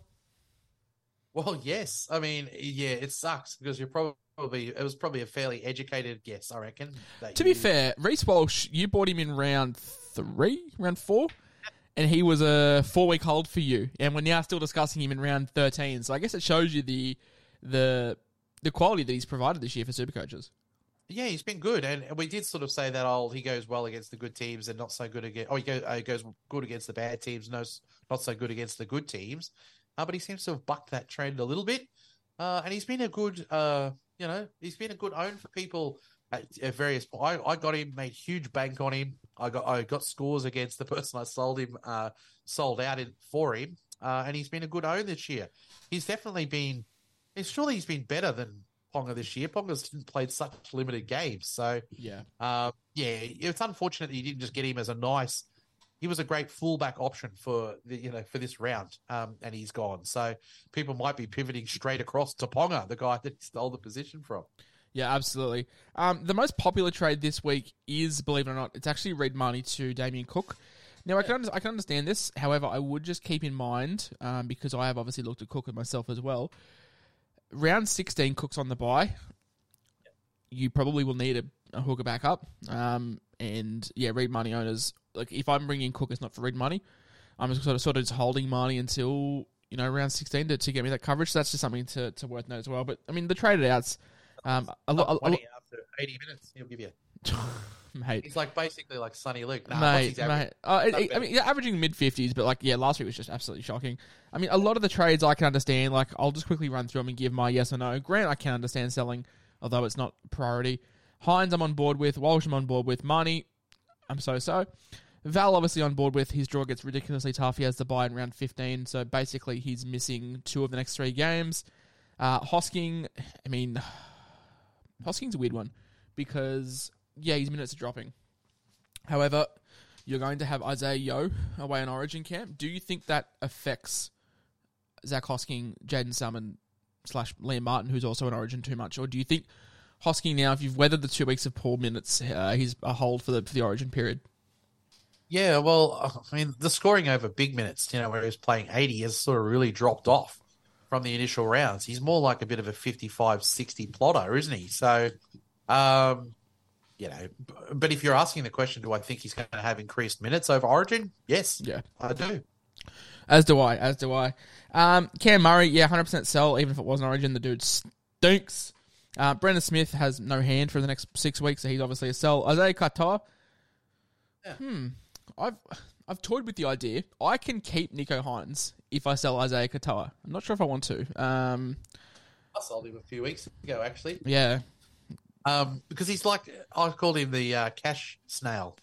Well, yes. I mean, yeah, it sucks because you're probably, it was probably a fairly educated guess, I reckon. That To you, be fair, Reece Walsh, you bought him in round three, round four, and he was a four-week hold for you, and we're now still discussing him in round thirteen. So I guess it shows you the the the quality that he's provided this year for Supercoaches. Yeah, he's been good, and we did sort of say that. Oh, he goes well against the good teams and not so good against. Oh, he goes, uh, he goes good against the bad teams, no, not so good against the good teams. Uh, but he seems to have bucked that trend a little bit, uh, and he's been a good, uh, you know, he's been a good own for people at, at various. I, I got him, made huge bank on him. I got I got scores against the person I sold him, uh, sold out in for him, uh, and he's been a good own this year. He's definitely been. Surely he's been better than Ponga this year. Ponga's played such limited games, so Yeah. uh, yeah, it's unfortunate that you didn't just get him as a nice. He was a great fullback option for the, you know for this round, um, and he's gone. So people might be pivoting straight across to Ponga, the guy that he stole the position from. Yeah, absolutely. Um, the most popular trade this week is, believe it or not, it's actually Reed Money to Damien Cook. Now, I can under- I can understand this. However, I would just keep in mind, um, because I have obviously looked at Cook and myself as well, round sixteen, Cook's on the bye. You probably will need a, a hooker back up. Um, and, yeah, Reed Money owners, like, if I'm bringing Cook, it's not for Reed Money. I'm just sort of, sort of just holding Money until, you know, round sixteen to, to get me that coverage. So that's just something to, to worth note as well. But, I mean, the traded outs... Um, a lot, a, a, twenty after eighty minutes, he'll give you. mate, He's like basically like Sonny Luke. Nah, what's mate, his average? mate. Uh, it- No it- I mean, yeah, averaging mid fifties, but like, yeah, last week was just absolutely shocking. I mean, a lot of the trades I can understand. Like, I'll just quickly run through them and give my yes or no. Grant, I can understand selling, although it's not priority. Hines, I'm on board with. Walsh, I'm on board with. Money, I'm so so. Val, obviously on board with. His draw gets ridiculously tough. He has the bye in round fifteen, so basically he's missing two of the next three games. Uh, Hosking, I mean. Hosking's a weird one because, yeah, his minutes are dropping. However, you're going to have Isaiah Yeo away in Origin camp. Do you think that affects Zach Hosking, Jaden Salmon slash Liam Martin, who's also in Origin, too much? Or do you think Hosking now, if you've weathered the two weeks of poor minutes, uh, he's a hold for the for the Origin period? Yeah, well, I mean, the scoring over big minutes, you know, where he was playing eighty has sort of really dropped off from the initial rounds. He's more like a bit of a fifty-five sixty plotter, isn't he? So, um, you know, but if you're asking the question, do I think he's going to have increased minutes over Origin? Yes, Yeah. I do. As do I, as do I. Um, Cam Murray, yeah, one hundred percent sell, even if it wasn't Origin. The dude stinks. Uh, Brendan Smith has no hand for the next six weeks, so he's obviously a sell. Isaiah Katoa, Yeah. hmm, I've I've toyed with the idea. I can keep Nico Hines if I sell Isaiah Katoa. I'm not sure if I want to. Um, I sold him a few weeks ago, actually, yeah, um, because he's like, I called him the uh, cash snail.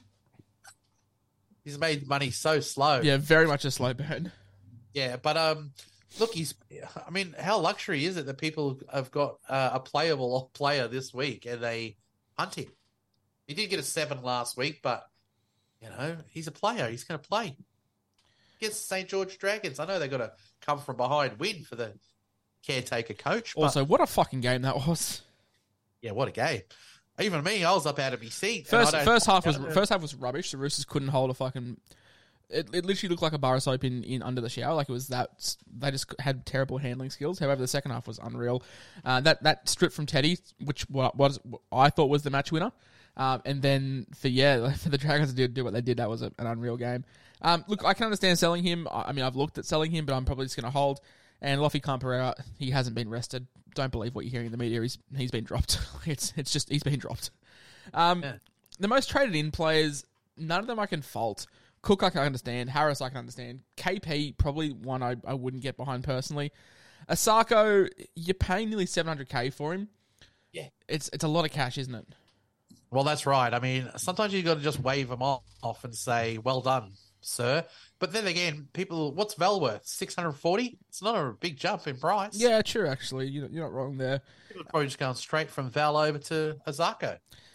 He's made money so slow. yeah, very much a slow burn. Yeah, but um, look, he's. I mean, how luxury is it that people have got uh, a playable player this week and they hunt him? He did get a seven last week, but you know he's a player. He's going to play against Saint George Dragons. I know they got to come from behind win for the caretaker coach. But, Also, what a fucking game that was. yeah, what a game! Even me, I was up out of my seat. and First I don't- first half was I don't- first half was rubbish. The Roosters couldn't hold a fucking. It, it literally looked like a bar of soap in, in under the shower. Like it was that they just had terrible handling skills. However, the second half was unreal. Uh, that that strip from Teddy, which wa- was I thought was the match winner, um, and then for yeah for the Dragons to do what they did, that was a, an unreal game. Um, look, I can understand selling him. I, I mean, I've looked at selling him, but I'm probably just going to hold. And Luffy Camperera, he hasn't been rested. Don't believe what you're hearing in the media. He's he's been dropped. it's it's just he's been dropped. Um, Yeah. The most traded in players, none of them I can fault. Cook I can understand. Harris I can understand. K P, probably one I, I wouldn't get behind personally. Asako, you're paying nearly seven hundred K for him. Yeah. It's it's a lot of cash, isn't it? Well, that's right. I mean, sometimes you got to just wave them off, off and say, "Well done, sir." But then again, people, what's Val worth? six hundred forty? It's not a big jump in price. Yeah, true, actually. You're, you're not wrong there. People are probably just going straight from Val over to Azako.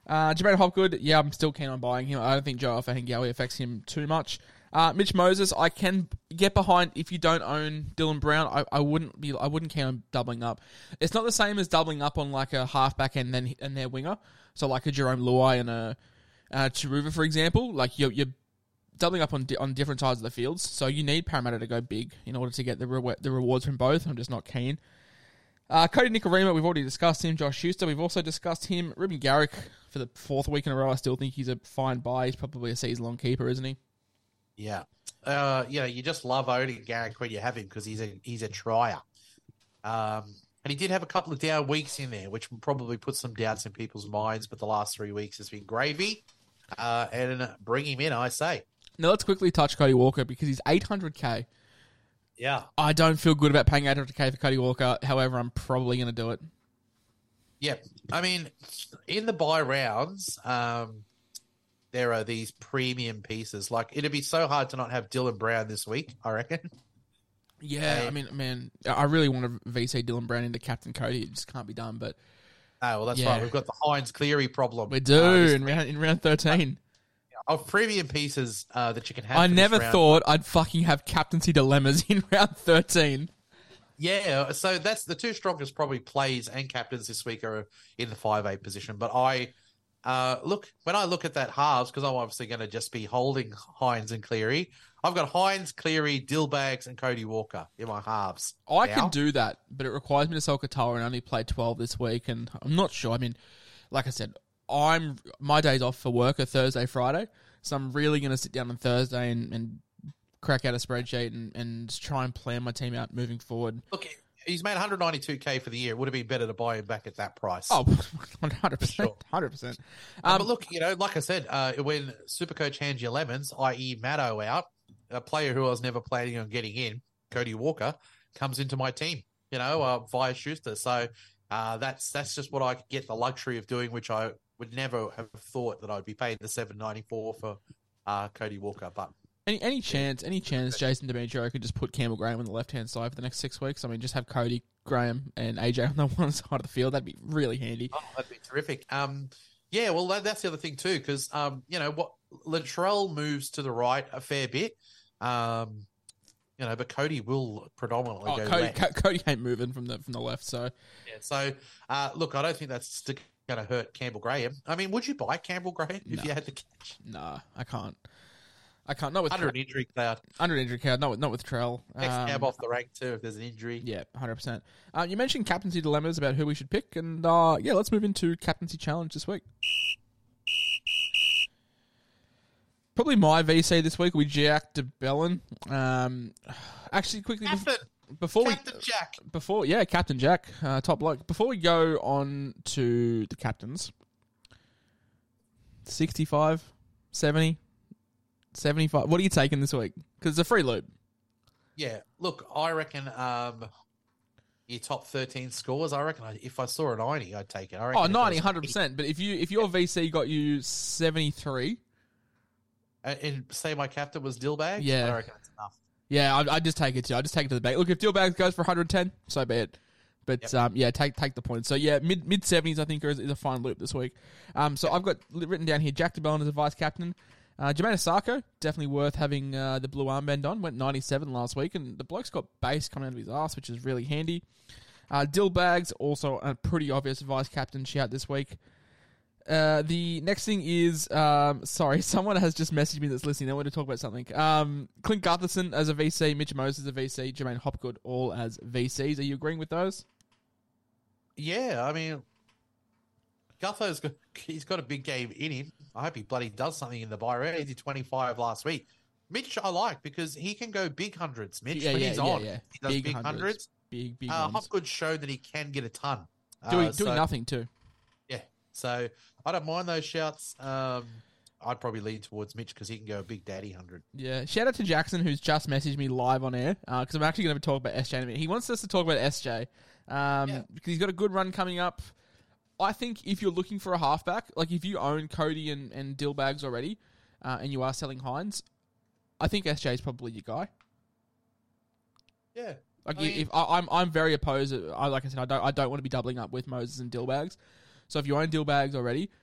Uh, Jermaine Hopgood, yeah, I'm still keen on buying him. I don't think Joe Fahengawi affects him too much. Uh, Mitch Moses, I can get behind if you don't own Dylan Brown. I, I wouldn't be, I wouldn't count on doubling up. It's not the same as doubling up on like a halfback and then and their winger. So like a Jerome Luai and a uh, Chiruva, for example. Like you're, you're doubling up on di- on different sides of the fields. So you need Parramatta to go big in order to get the re- the rewards from both. I'm just not keen. Uh, Cody Nikorima, we've already discussed him. Josh Schuster, we've also discussed him. Ruben Garrick, for the fourth week in a row, I still think he's a fine buy. He's probably a season-long keeper, isn't he? Yeah. Uh, you know, you just love owning Garrick when you have him because he's a he's a trier. Um, and he did have a couple of down weeks in there, which will probably put some doubts in people's minds, but the last three weeks has been gravy. Uh, and bring him in, I say. Now, let's quickly touch Cody Walker because he's eight hundred K. Yeah. I don't feel good about paying eight hundred K for Cody Walker. However, I'm probably going to do it. Yep. I mean, in the buy rounds, um, there are these premium pieces. Like, it'd be so hard to not have Dylan Brown this week, I reckon. Yeah, Hey. I mean, man, I really want to V C Dylan Brown into Captain Cody. It just can't be done, but Oh, well, that's Yeah. right. We've got the Hines Cleary problem. we do Uh, this in, round, in round thirteen. of premium pieces uh, that you can have. I for this never round. thought I'd fucking have captaincy dilemmas in round thirteen. Yeah, so that's the two strongest probably plays and captains this week are in the five eight position. But I uh, look when I look at that halves because I'm obviously going to just be holding Hines and Cleary. I've got Hines, Cleary, Dillbags, and Cody Walker in my halves. I now. can do that, but it requires me to sell Katoa and only play twelve this week, and I'm not sure. I mean, like I said, I'm my days off for work are Thursday, Friday, so I'm really going to sit down on Thursday and, and crack out a spreadsheet and, and try and plan my team out moving forward. Look, he's made one ninety-two K for the year. It would have been better to buy him back at that price. Oh, one hundred percent, sure. one hundred percent. Uh, Um, but look, you know, like I said, uh, when Supercoach hands you lemons, that is. Maddo out, a player who I was never planning on getting in, Cody Walker, comes into my team, you know, uh, via Schuster. So uh, that's that's just what I get the luxury of doing, which I would never have thought that I'd be paying the seven ninety-four for uh, Cody Walker. But Any any chance, any chance Jason Demetrio could just put Campbell Graham on the left-hand side for the next six weeks? I mean, just have Cody, Graham, and A J on the one side of the field. That'd be really handy. oh, that'd be terrific. Um, yeah, well, that, that's the other thing too, because um, you know what, Latrell moves to the right a fair bit. Um, you know, but Cody will predominantly Oh, go Cody, left. Co- Cody ain't moving from the from the left, so Yeah, so, uh, look, I don't think that's going to hurt Campbell Graham. I mean, would you buy Campbell Graham if No. you had the cash? nah, I can't. I can't. Not with Under Tre- an injury cloud. under an injury card. Not with not with Trell. Next Um, cab off the rank, too, if there's an injury. Yeah, one hundred percent. Uh, you mentioned captaincy dilemmas about who we should pick, and uh, yeah, let's move into captaincy challenge this week. Probably my V C this week will be Jack DeBellin. Um, actually, quickly bef- Captain, before Captain we Jack. before yeah, Captain Jack, uh, top bloke. Before we go on to the captains, sixty-five, seventy, seventy-five. What are you taking this week? Because it's a free loop. Yeah, look, I reckon um, your top thirteen scores, I reckon I, if I saw a ninety, I'd take it. I reckon Oh, if ninety, it was one hundred percent. But if you if your V C got you seventy-three, And, and say my captain was Dillbag, Yeah. I reckon that's enough. yeah, I I just take it too. I just take it to the bank. Look, if Dillbags goes for one hundred ten, so be it. But Yep. um, yeah, take take the points. So yeah, mid mid seventies I think is, is a fine loop this week. Um, so I've got li- written down here Jack DeBellin as a vice captain. Uh, Jermaine Asako, definitely worth having uh, the blue armband on. Went ninety-seven last week, and the bloke's got base coming out of his ass, which is really handy. Uh, Dillbags, also a pretty obvious vice captain shout this week. Uh, the next thing is, um, sorry, someone has just messaged me that's listening. They want to talk about something. Um, Clint Gutherson as a V C, Mitch Moses as a V C, Jermaine Hopgood all as V Cs. Are you agreeing with those? Yeah, I mean, Gutho's got, he's got a big game in him. I hope he bloody does something in the buy round. He did twenty-five last week. Mitch, I like because he can go big hundreds. Mitch, Yeah, when yeah, he's yeah, on, yeah. he does Big big, hundreds. hundreds. Big, big Uh, ones. Hopgood showed that he can get a ton. Doing, Uh, doing so, nothing too. Yeah, so I don't mind those shouts. Um, I'd probably lean towards Mitch because he can go a big daddy hundred. Yeah. Shout out to Jackson who's just messaged me live on air because I'm actually going to talk about S J in a minute. He wants us to talk about S J um, Yeah. because he's got a good run coming up. I think if you're looking for a halfback, like if you own Cody and, and Dillbags already uh, and you are selling Hines, I think S J is probably your guy. Yeah, Like I you- mean- if I, I'm, I'm very opposed. I like I said, I don't, I don't want to be doubling up with Moses and Dillbags. So if you own Dillbags already,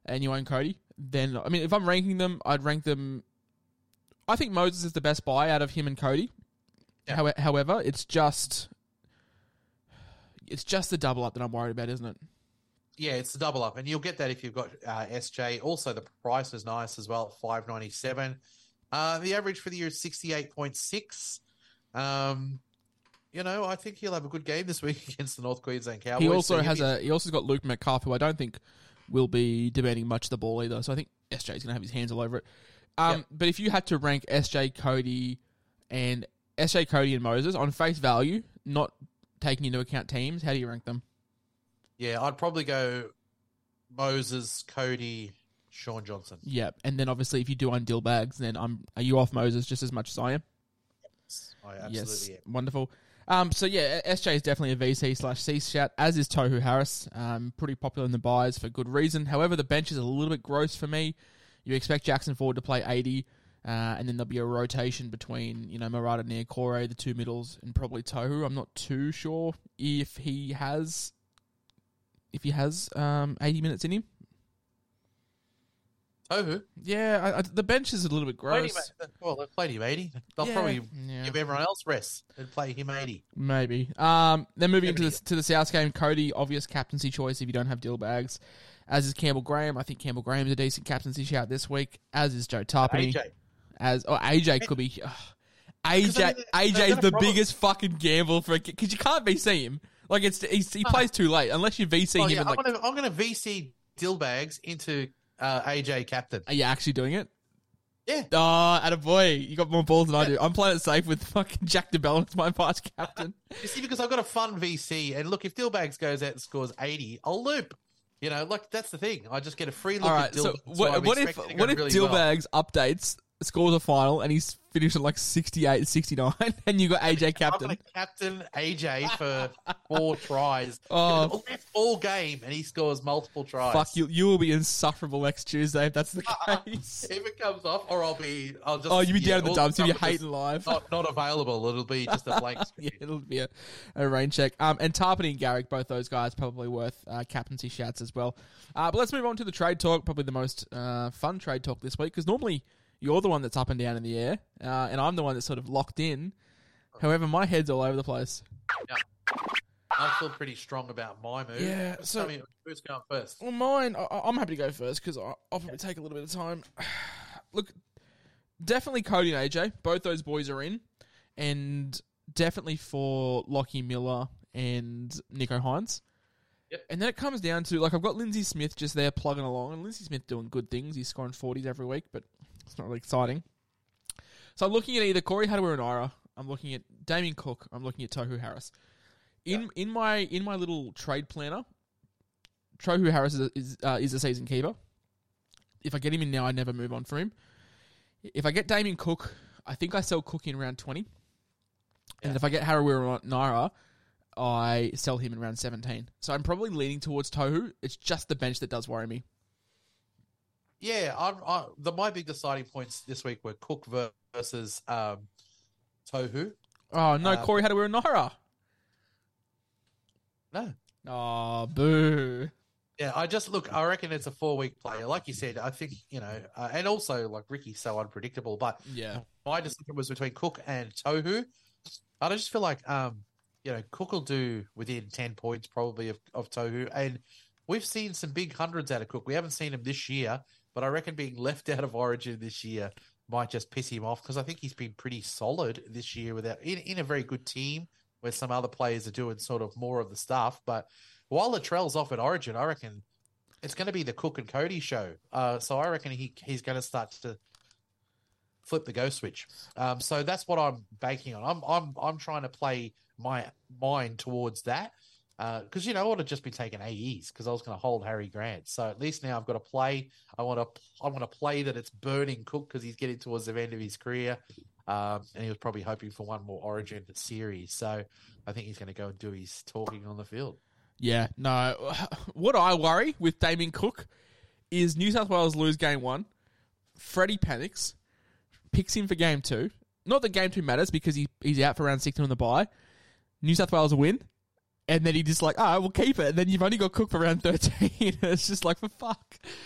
and you own Cody, then, I mean, if I'm ranking them, I'd rank them... I think Moses is the best buy out of him and Cody. Yeah. How, however, it's just... It's just the double up that I'm worried about, isn't it? Yeah, it's the double up, and you'll get that if you've got uh, S J. Also, the price is nice as well, five ninety-seven. Uh, the average for the year is sixty-eight point six. Um, you know, I think he'll have a good game this week against the North Queensland Cowboys. He also so has be... a. He also got Luke Metcalf, who I don't think will be demanding much of the ball either. So I think S J's going to have his hands all over it. Um, Yep. But if you had to rank S J, Cody, and S J, Cody, and Moses on face value, not taking into account teams, how do you rank them? Yeah, I'd probably go Moses, Cody, Sean Johnson. Yeah, and then obviously if you do own deal bags, then I'm. Are you off Moses just as much as I am? I absolutely Yes, am. wonderful. Um, so yeah, S J is definitely a V C slash C shout, as is Tohu Harris. Um, pretty popular in the buys for good reason. However, the bench is a little bit gross for me. You expect Jackson Ford to play eighty, uh, and then there'll be a rotation between, you know, Murata, Niokore, the two middles, and probably Tohu. I'm not too sure if he has if he has um, eighty minutes in him. Tohu? Yeah, I, I, the bench is a little bit Played gross. him, well, they've played him eighty. They'll Yeah, probably yeah. give everyone else rest and play him eighty. Maybe. Um, then moving into the, Maybe. to the South game, Cody, obvious captaincy choice if you don't have deal bags. As is Campbell Graham. I think Campbell Graham's a decent captaincy shout this week. As is Joe Tarpany. A J. As oh, A J could be. Ugh. A J Because, I mean, A they've J's got a the problem. biggest fucking gamble for because you can't V C him. Like it's he's, he plays too late unless you V C Oh, him. yeah, And I'm like, gonna I'm gonna V C Dillbags into uh, A J captain. are you actually doing it? Yeah. Oh, attaboy. You got more balls than I do. I'm playing it safe with fucking Jack DeBell as my vice captain. You see, because I've got a fun V C, and look, if Dillbags goes out and scores eighty, I'll loop. You know, like that's the thing. I just get a free look All at right. Dill. So what, I'm what if expecting to what go if really well. Dillbags updates, scores a final, and he's finished at like sixty-eight, sixty-nine, and you got A J I'm captain? going to captain A J for four tries. Oh. all game, and he scores multiple tries. Fuck you! You will be insufferable next Tuesday if that's the case. If it comes off, or I'll be, I'll just. Oh, you'll be yeah, down in the all dumps if you're stuff is hating live. Not, not available. It'll be just a blank screen. Yeah, it'll be a, a rain check. Um, and Tarpany and Garrick, both those guys probably worth uh, captaincy shouts as well. Uh, but let's move on to the trade talk. Probably the most uh, fun trade talk this week because normally you're the one that's up and down in the air, uh, and I'm the one that's sort of locked in. However, my head's all over the place. Yeah. I feel pretty strong about my move. Yeah, Tell so- me who's going first. Well, mine, I, I'm happy to go first because I'll probably take a little bit of time. Look, definitely Cody and A J. Both those boys are in. And definitely for Lockie Miller and Nico Hines. Yep. And then it comes down to, like, I've got Lindsay Smith just there plugging along. And Lindsay Smith doing good things. He's scoring forties every week, but it's not really exciting. So I'm looking at either Corey Hadawira and Ira. I'm looking at Damien Cook. I'm looking at Tohu Harris. In in my in my little trade planner, Tohu Harris is a, is, uh, is a season keeper. If I get him in now, I never move on from him. If I get Damien Cook, I think I sell Cook in round twenty. And Yeah. if I get Harawira or Naira, I sell him in round seventeen. So I'm probably leaning towards Tohu. It's just the bench that does worry me. Yeah, I'm, I, the my big deciding points this week were Cook versus um, Tohu. Oh, no, Uh, Corey Hadawira and Naira. No. Oh, boo. Yeah, I just look. I reckon it's a four-week player, like you said. I think you know, uh, and also like Ricky's so unpredictable. But Yeah. my decision was between Cook and Tohu. I just feel like um, you know, Cook will do within ten points probably of, of Tohu, and we've seen some big hundreds out of Cook. We haven't seen him this year, but I reckon being left out of Origin this year might just piss him off because I think he's been pretty solid this year without in, in a very good team where some other players are doing sort of more of the stuff. But while Latrell's off at Origin, I reckon it's going to be the Cook and Cody show. Uh, so I reckon he he's going to start to flip the go switch. Um, so that's what I'm banking on. I'm I'm I'm trying to play my mind towards that because uh, you know I would have just been taking A Es because I was going to hold Harry Grant. So at least now I've got to play. I want to I want to play that it's burning Cook because he's getting towards the end of his career. Um, and he was probably hoping for one more Origin series. So I think he's going to go and do his talking on the field. Yeah, no. What I worry with Damien Cook is New South Wales lose game one. Freddie panics, picks him for game two. Not that game two matters because he he's out for round sixteen on the bye. New South Wales will win. And then he just like, ah, oh, we'll keep it. And then you've only got Cook for round thirteen. It's just like, for fuck.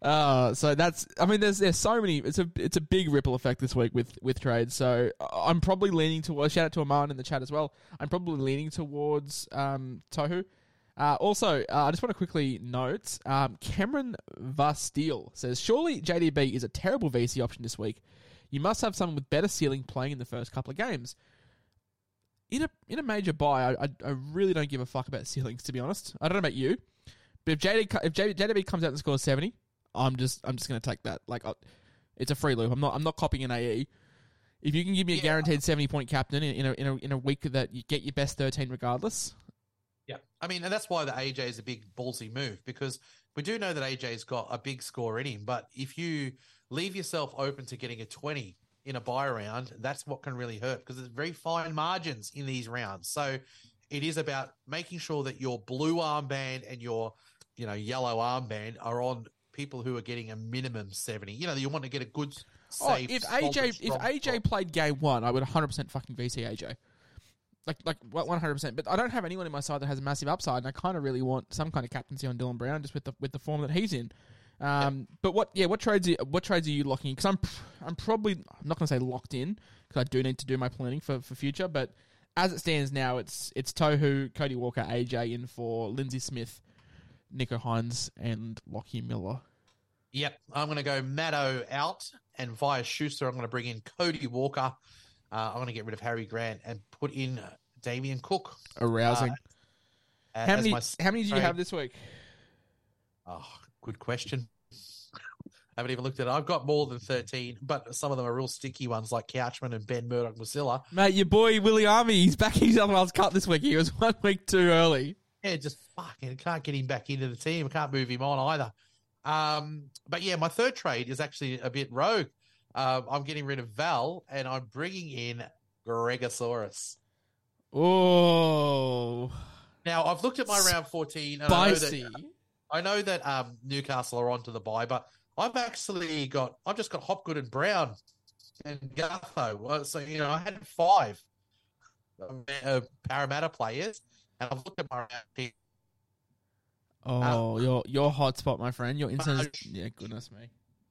Uh, so that's, I mean, there's there's so many. It's a it's a big ripple effect this week with with trades. So I'm probably leaning towards. Shout out to Aman in the chat as well. I'm probably leaning towards um, Tohu. Uh, also, uh, I just want to quickly note, um, Cameron Vasteel says, surely J D B is a terrible V C option this week. You must have someone with better ceiling playing in the first couple of games. In a in a major buy, I, I, I really don't give a fuck about ceilings, to be honest. I don't know about you, but if J D if J D B comes out and scores seventy, I'm just I'm just going to take that. Like, I, it's a free loop. I'm not I'm not copying an A E. If you can give me a yeah. guaranteed seventy point captain in, in a in a in a week that you get your best thirteen regardless. Yeah, I mean, and that's why the A J is a big ballsy move, because we do know that A J's got a big score in him, but if you leave yourself open to getting a twenty in a buy round, that's what can really hurt, because there's very fine margins in these rounds. So it is about making sure that your blue armband and your, you know, yellow armband are on people who are getting a minimum seventy. You know, you want to get a good, safe. Oh, if A J if A J drop. played game one, I would one hundred percent fucking V C A J. Like, like one hundred percent. But I don't have anyone in my side that has a massive upside, and I kind of really want some kind of captaincy on Dylan Brown, just with the with the form that he's in. Um, yeah. But what, yeah, what trades? Are, what trades are you locking in? Because I'm, I'm probably I'm not going to say locked in, because I do need to do my planning for, for future. But as it stands now, it's it's Tohu, Cody Walker, A J in for Lindsay Smith, Nico Hines, and Lockie Miller. Yep, I'm going to go Maddo out, and via Schuster, I'm going to bring in Cody Walker. Uh, I'm going to get rid of Harry Grant and put in Damien Cook. Arousing. Uh, how many? How many do you have this week? Oh, good question. I haven't even looked at it. I've got more than thirteen, but some of them are real sticky ones, like Couchman and Ben Murdoch-Masila. Mate, your boy Willie Army, he's back in his other cut this week. He was one week too early. Yeah, just fucking can't get him back into the team. Can't move him on either. Um, but yeah, my third trade is actually a bit rogue. Uh, I'm getting rid of Val, and I'm bringing in Gregosaurus. Oh. Now, I've looked at my round fourteen. And Spicy. I know that, I know that um, Newcastle are onto the bye, but I've actually got, I've just got Hopgood and Brown and Gutho. Well, so, you know, I had five uh, Parramatta players, and I've looked at my round team. Oh, um, your your hot spot, my friend. Your instant. Yeah, goodness me.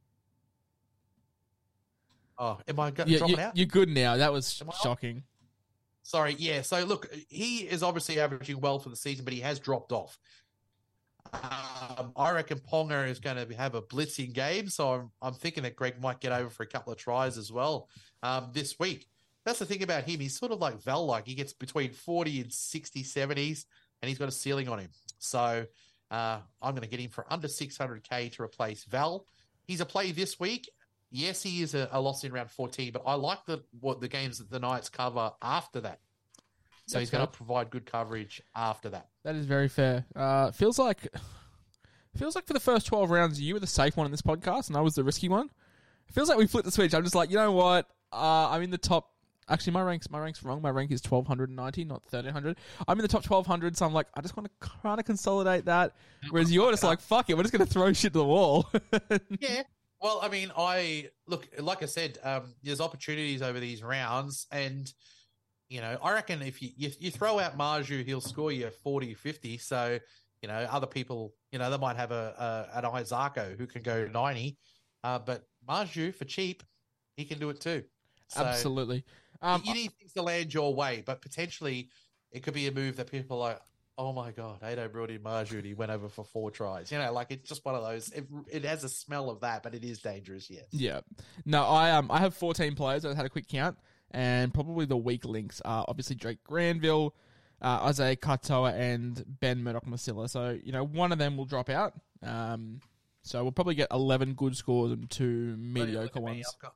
Oh, am I go- you, dropping you, out? You're good now. That was shocking. Sorry, yeah. So, look, he is obviously averaging well for the season, but he has dropped off. Um, I reckon Ponga is going to have a blitzing game, so I'm, I'm thinking that Greg might get over for a couple of tries as well um, this week. That's the thing about him. He's sort of like Val-like. He gets between forty and sixty, seventies, and he's got a ceiling on him. So uh, I'm going to get him for under six hundred K to replace Val. He's a play this week. Yes, he is a, a loss in round fourteen, but I like the what the games that the Knights cover after that. So That's he's going to fair. provide good coverage after that. That is very fair. Uh, feels like feels like for the first twelve rounds, you were the safe one in this podcast, and I was the risky one. It feels like we flipped the switch. I'm just like, you know what? Uh, I'm in the top. Actually, my rank's my rank's wrong. My rank is twelve ninety, not thirteen hundred. I'm in the top twelve hundred, so I'm like, I just want to kind of consolidate that. Whereas you're just like, fuck it, we're just going to throw shit to the wall. Yeah. Well, I mean, I look, like I said, um, there's opportunities over these rounds, and you know, I reckon if you, you you throw out Marju, he'll score you forty, fifty. So, you know, other people, you know, they might have a, a an Isako who can go ninety, uh, but Marju for cheap, he can do it too. So Absolutely. Um, you need things to land your way, but potentially it could be a move that people are like, oh my God, Ado brought in Marju and he went over for four tries. You know, like it's just one of those. It, it has a smell of that, but it is dangerous. Yes. Yeah. No, I um I have fourteen players. I had a quick count, and probably the weak links are obviously Drake Granville, uh, Isaiah Katoa, and Ben Murdoch-Masila. So you know, one of them will drop out. Um, so we'll probably get eleven good scores and two mediocre ones. Got...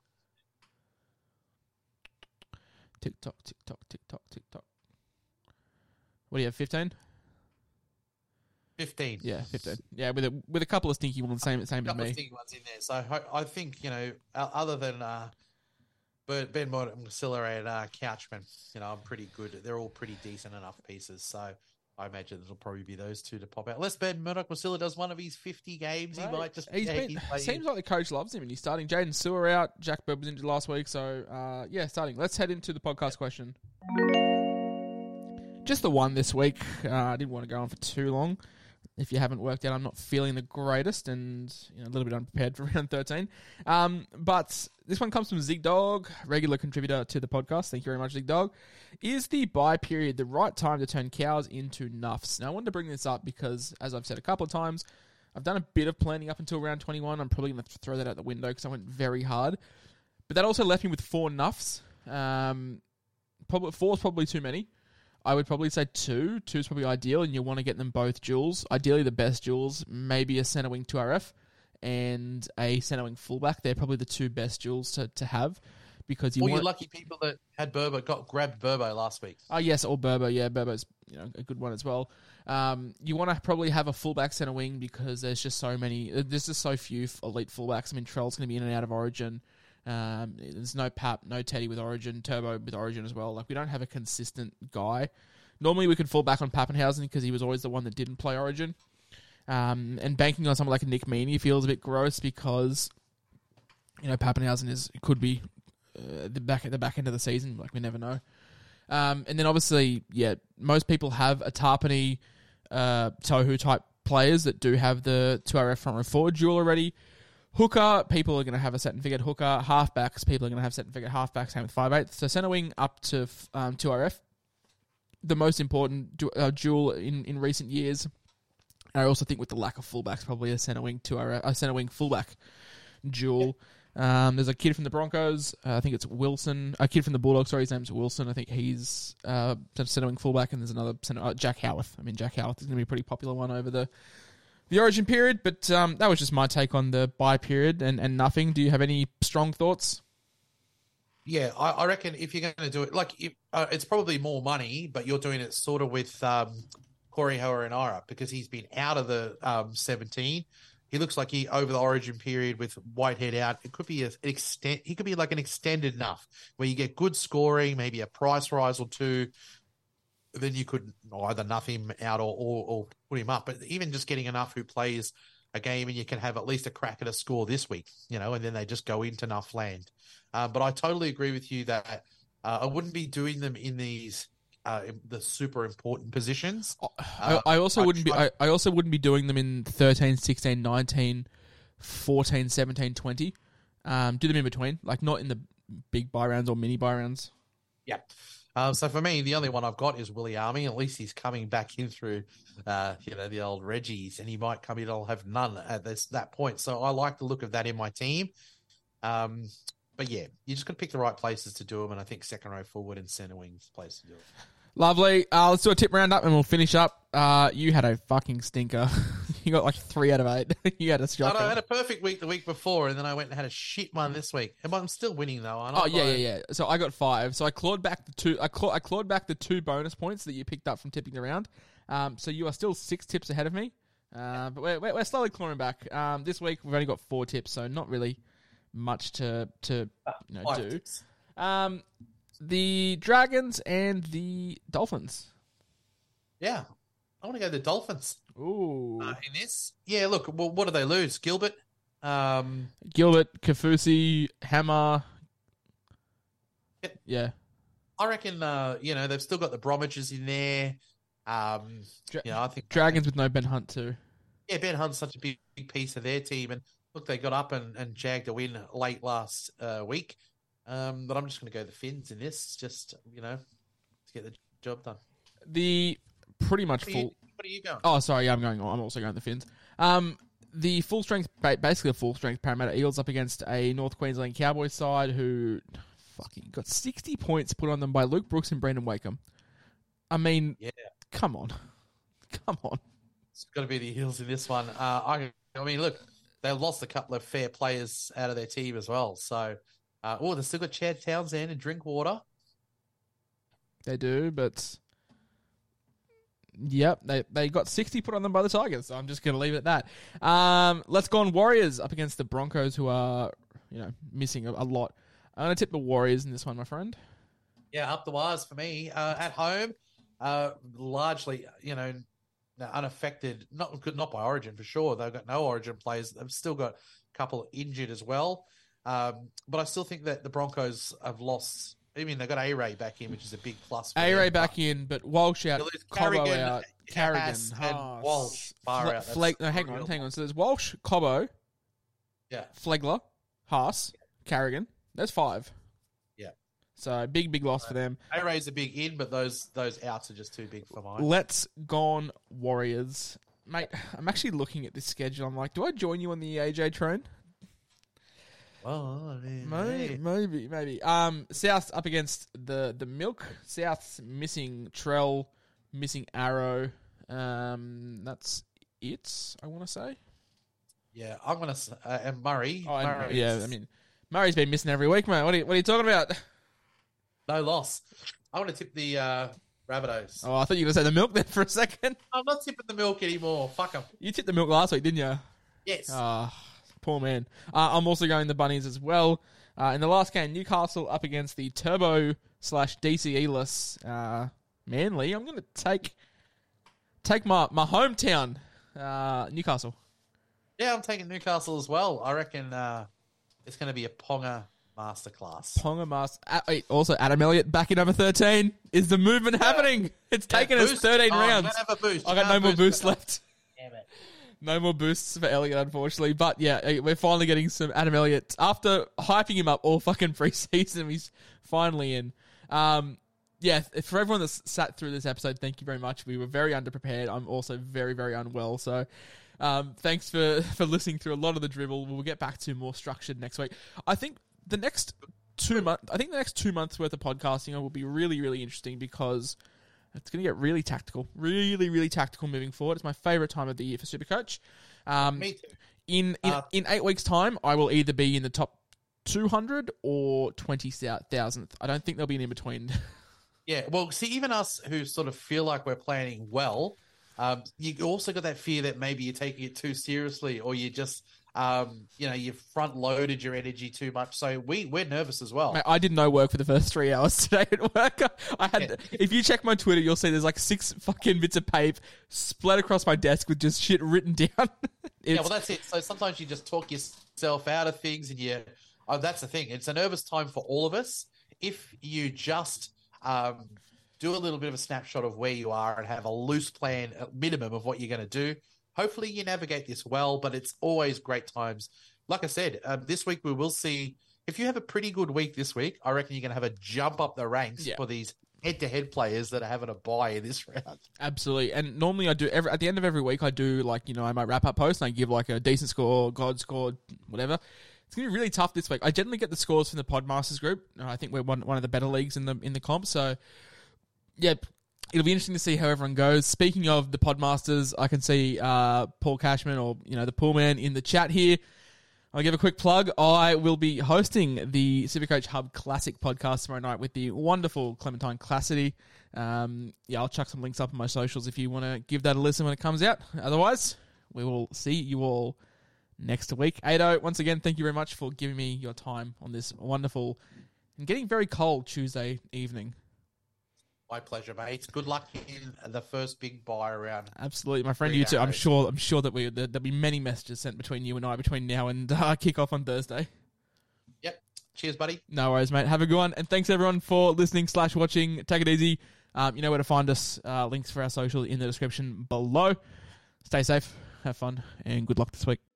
Tick tock, tick tock, tick tock, tick tock. What do you have? Fifteen. Fifteen. Yeah, fifteen. Yeah, with a with a couple of stinky ones, same same a as couple me. of stinky ones in there. So I, I think you know, other than uh, Ben Murdoch-Masila and uh, Couchman, you know, I'm pretty good. They're all pretty decent enough pieces. So I imagine it'll probably be those two to pop out. Unless Ben Murdoch-Masila does one of his fifty games, Right. he might just. He's yeah, been, he's playing. seems like the coach loves him, and he's starting. Jaden Sewer out. Jack Bird was injured last week, so uh, yeah, starting. Let's head into the podcast question. Just the one this week. Uh, I didn't want to go on for too long. If you haven't worked out, I'm not feeling the greatest and you know, a little bit unprepared for round thirteen. Um, but this one comes from Zig Dog, regular contributor to the podcast. Thank you very much, Zig Dog. Is the buy period the right time to turn cows into nuffs? Now, I wanted to bring this up because, as I've said a couple of times, I've done a bit of planning up until round twenty-one. I'm probably going to throw that out the window because I went very hard. But that also left me with four nuffs. Um, probably, four is probably too many. I would probably say two. Two is probably ideal, and you want to get them both duels. Ideally, the best duels, maybe a centre wing two R F and a centre wing fullback. They're probably the two best duels to, to have because you Well, want... you're lucky people that had Burbo, got grabbed Burbo last week. Oh, yes, or Burbo. Yeah, Burbo's you know, a good one as well. Um, you want to probably have a fullback centre wing because there's just so many... There's just so few elite fullbacks. I mean, Trell's going to be in and out of Origin. Um, there's no Pap, no Teddy with Origin, Turbo with Origin as well. Like, we don't have a consistent guy. Normally, we could fall back on Pappenhausen because he was always the one that didn't play Origin. Um, and banking on someone like a Nick Meaney feels a bit gross because, you know, Pappenhausen is could be uh, the back at the back end of the season. Like, we never know. Um, and then obviously, yeah, most people have a Tarpany, uh, Tohu type players that do have the two R F front row forward duel already. Hooker, people are going to have a set and figured hooker. Halfbacks, people are going to have set and figured halfbacks, same with five eight. So centre wing up to um, two R F. The most important du- uh, duel in, in recent years. And I also think with the lack of fullbacks, probably a centre wing two R F, a centre wing fullback duel. Um, there's a kid from the Broncos. Uh, I think it's Wilson. A kid from the Bulldogs. Sorry, his name's Wilson. I think he's uh, centre wing fullback. And there's another centre, uh, Jack Howarth. I mean, Jack Howarth is going to be a pretty popular one over the the Origin period. But um, that was just my take on the buy period and, and nothing. Do you have any strong thoughts? Yeah, I, I reckon if you're going to do it, like if, uh, it's probably more money, but you're doing it sort of with um, Corey Harawira because he's been out of the um, seventeen. He looks like he over the Origin period with Whitehead out. It could be an extent. He could be like an extended enough where you get good scoring, maybe a price rise or two. Then you could either nuff him out or, or, or put him up. But even just getting enough who plays a game and you can have at least a crack at a score this week, you know, and then they just go into nuff land. Uh, but I totally agree with you that uh, I wouldn't be doing them in these uh, in the super important positions. I, I also uh, wouldn't be. I, I, I also wouldn't be doing them in thirteen, sixteen, nineteen, fourteen, seventeen, twenty. Um, do them in between, like not in the big buy rounds or mini buy rounds. Yeah. Um, so for me, the only one I've got is Willie Army. At least he's coming back in through, uh, you know, the old Reggies, and he might come in. I'll have none at this that point. So I like the look of that in my team. Um, but yeah, you just got to pick the right places to do them, and I think second row forward and centre wings place to do it. Lovely. Uh, let's do a tip roundup and we'll finish up. Uh, you had a fucking stinker. You got like three out of eight. You had a shocker. No, no, I had a perfect week the week before, and then I went and had a shit one this week. And I'm still winning though. Aren't I? Oh yeah, yeah, yeah. So I got five. So I clawed back the two. I, claw, I clawed back the two bonus points that you picked up from tipping around. Um, so you are still six tips ahead of me. Uh, but we're, we're slowly clawing back. Um, this week we've only got four tips, so not really much to to you know, Five do. tips. Um, the Dragons and the Dolphins. Yeah, I want to go the Dolphins. Ooh, Uh, in this, yeah. Look, well, what do they lose? Gilbert. Um, Gilbert, Kafusi, Hammer. Yeah. Yeah. I reckon. Uh, you know, they've still got the Bromwiches in there. Um, Dra- you know, I think Dragons with no Ben Hunt too. Yeah, Ben Hunt's such a big, big piece of their team, and look, they got up and, and jagged a win late last uh, week. Um, but I'm just going to go the Finns in this, just you know, to get the job done. The pretty much What are full. you, what are you going? Oh, sorry, yeah, I'm going. I'm also going the Finns. Um, the full strength, basically a full strength Parramatta Eagles up against a North Queensland Cowboys side who fucking got sixty points put on them by Luke Brooks and Brandon Wakeham. I mean, Yeah, come on, come on. it's got to be the Eels in this one. Uh, I, I mean, look, they've lost a couple of fair players out of their team as well. So, uh, oh, they've still got Chad Townsend and Drinkwater. They do, but yep, they they got sixty put on them by the Tigers. So I'm just going to leave it at that. Um, let's go on Warriors up against the Broncos, who are you know missing a, a lot. I'm going to tip the Warriors in this one, my friend. Yeah, up the wires for me. Uh, at home, uh, largely, you know, unaffected, not not by Origin for sure. They've got no Origin players. They've still got a couple injured as well. Um, but I still think that the Broncos have lost I mean, they got A-Ray back in, which is a big plus. For A-Ray them, back in, but Walsh out, They lose Cobbo Carrigan, out, Carrigan, Haas, and Haas, Walsh. Far Fle- out. That's Fleg- no, hang on, unreal. hang on. So there's Walsh, Cobbo, Yeah. Flegler, Haas, Carrigan. There's five. Yeah. So big, big loss for them. A-Ray's a big in, but those those outs are just too big for mine. Let's gone Warriors. Mate, I'm actually looking at this schedule. I'm like, do I join you on the A J train? Well, I mean, Maybe, hey. maybe, maybe. Um, South up against the the Milk. South's missing Trell, missing Arrow. Um, that's it. I want to say. Yeah, I'm gonna s- uh, and Murray. Oh, and- Murray yeah. I mean, Murray's been missing every week, mate. What are you, what are you talking about? no loss. I want to tip the uh, Rabbitohs. Oh, I thought you were going to say the Milk there for a second. I'm not tipping the Milk anymore. Fuck them. You tipped the Milk last week, didn't you? Yes. Ah, poor man. Uh, I'm also going the Bunnies as well. Uh, in the last game, Newcastle up against the Turbo slash D C E-less uh, Manly. I'm going to take take my, my hometown, uh, Newcastle. Yeah, I'm taking Newcastle as well. I reckon uh, it's going to be a Ponga masterclass. Ponga Mas- uh, wait, also, Adam Elliott back in number thirteen. Is the movement happening? It's Yeah, taken us boost. thirteen Oh, you rounds. don't have a boost. I You got no can't more boost boosts it. left. Damn it. No more boosts for Elliott, unfortunately. But yeah, we're finally getting some Adam Elliott. After hyping him up all fucking preseason, he's finally in. Um, yeah, for everyone that's sat through this episode, thank you very much. We were very underprepared. I'm also very, very unwell. So um, thanks for, for listening through a lot of the dribble. We'll get back to more structured next week. I think the next two months, I think the next two months worth of podcasting will be really, really interesting because it's going to get really tactical, really, really tactical moving forward. It's my favourite time of the year for Supercoach. Um, Me too. in in, Uh, in eight weeks' time, I will either be in the top two hundred or twenty thousandth. I don't think there'll be an in between. Yeah, well, see, even us who sort of feel like we're planning well, um, you also got that fear that maybe you're taking it too seriously, or you just, um, you know, you've front loaded your energy too much. So we we're nervous as well. Mate, I did no work for the first three hours today at work. I had, Yeah. if you check my Twitter, you'll see there's like six fucking bits of paper split across my desk with just shit written down. yeah, It's- well, that's it. So sometimes you just talk yourself out of things, and you. Oh, that's the thing. It's a nervous time for all of us. If you just um, do a little bit of a snapshot of where you are and have a loose plan, a minimum of what you're going to do, hopefully you navigate this well. But it's always great times. Like I said, um, this week we will see. If you have a pretty good week this week, I reckon you're going to have a jump up the ranks Yeah. for these head-to-head players that are having a bye in this round. Absolutely. And normally I do, every at the end of every week, I do like, you know, I might wrap up post and I give like a decent score, God scored, whatever. It's going to be really tough this week. I generally get the scores from the Podmasters group. I think we're one, one of the better leagues in the in the comp. So, yeah, it'll be interesting to see how everyone goes. Speaking of the Podmasters, I can see uh, Paul Cashman or, you know, the Pool Man in the chat here. I'll give a quick plug. I will be hosting the Supercoach Hub Classic podcast tomorrow night with the wonderful Clementine Classity. Um, yeah, I'll chuck some links up on my socials if you want to give that a listen when it comes out. Otherwise, we will see you all next week. Ado, once again, thank you very much for giving me your time on this wonderful and getting very cold Tuesday evening. My pleasure, mate. Good luck in the first big buy round. Absolutely, my friend. Three You too. I'm hours. sure. I'm sure that we there, there'll be many messages sent between you and I between now and uh, kick off on Thursday. Yep. Cheers, buddy. No worries, mate. Have a good one, and thanks everyone for listening slash watching. Take it easy. Um, you know where to find us. Uh, links for our social in the description below. Stay safe, have fun, and good luck this week.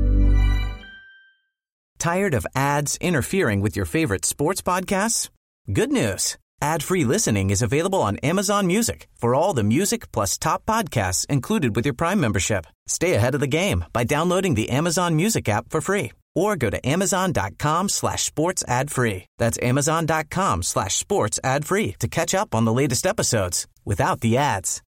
Tired of ads interfering with your favorite sports podcasts? Good news. Ad-free listening is available on Amazon Music for all the music plus top podcasts included with your Prime membership. Stay ahead of the game by downloading the Amazon Music app for free or go to amazon.com slash sports ad free. That's amazon.com slash sports ad free to catch up on the latest episodes without the ads.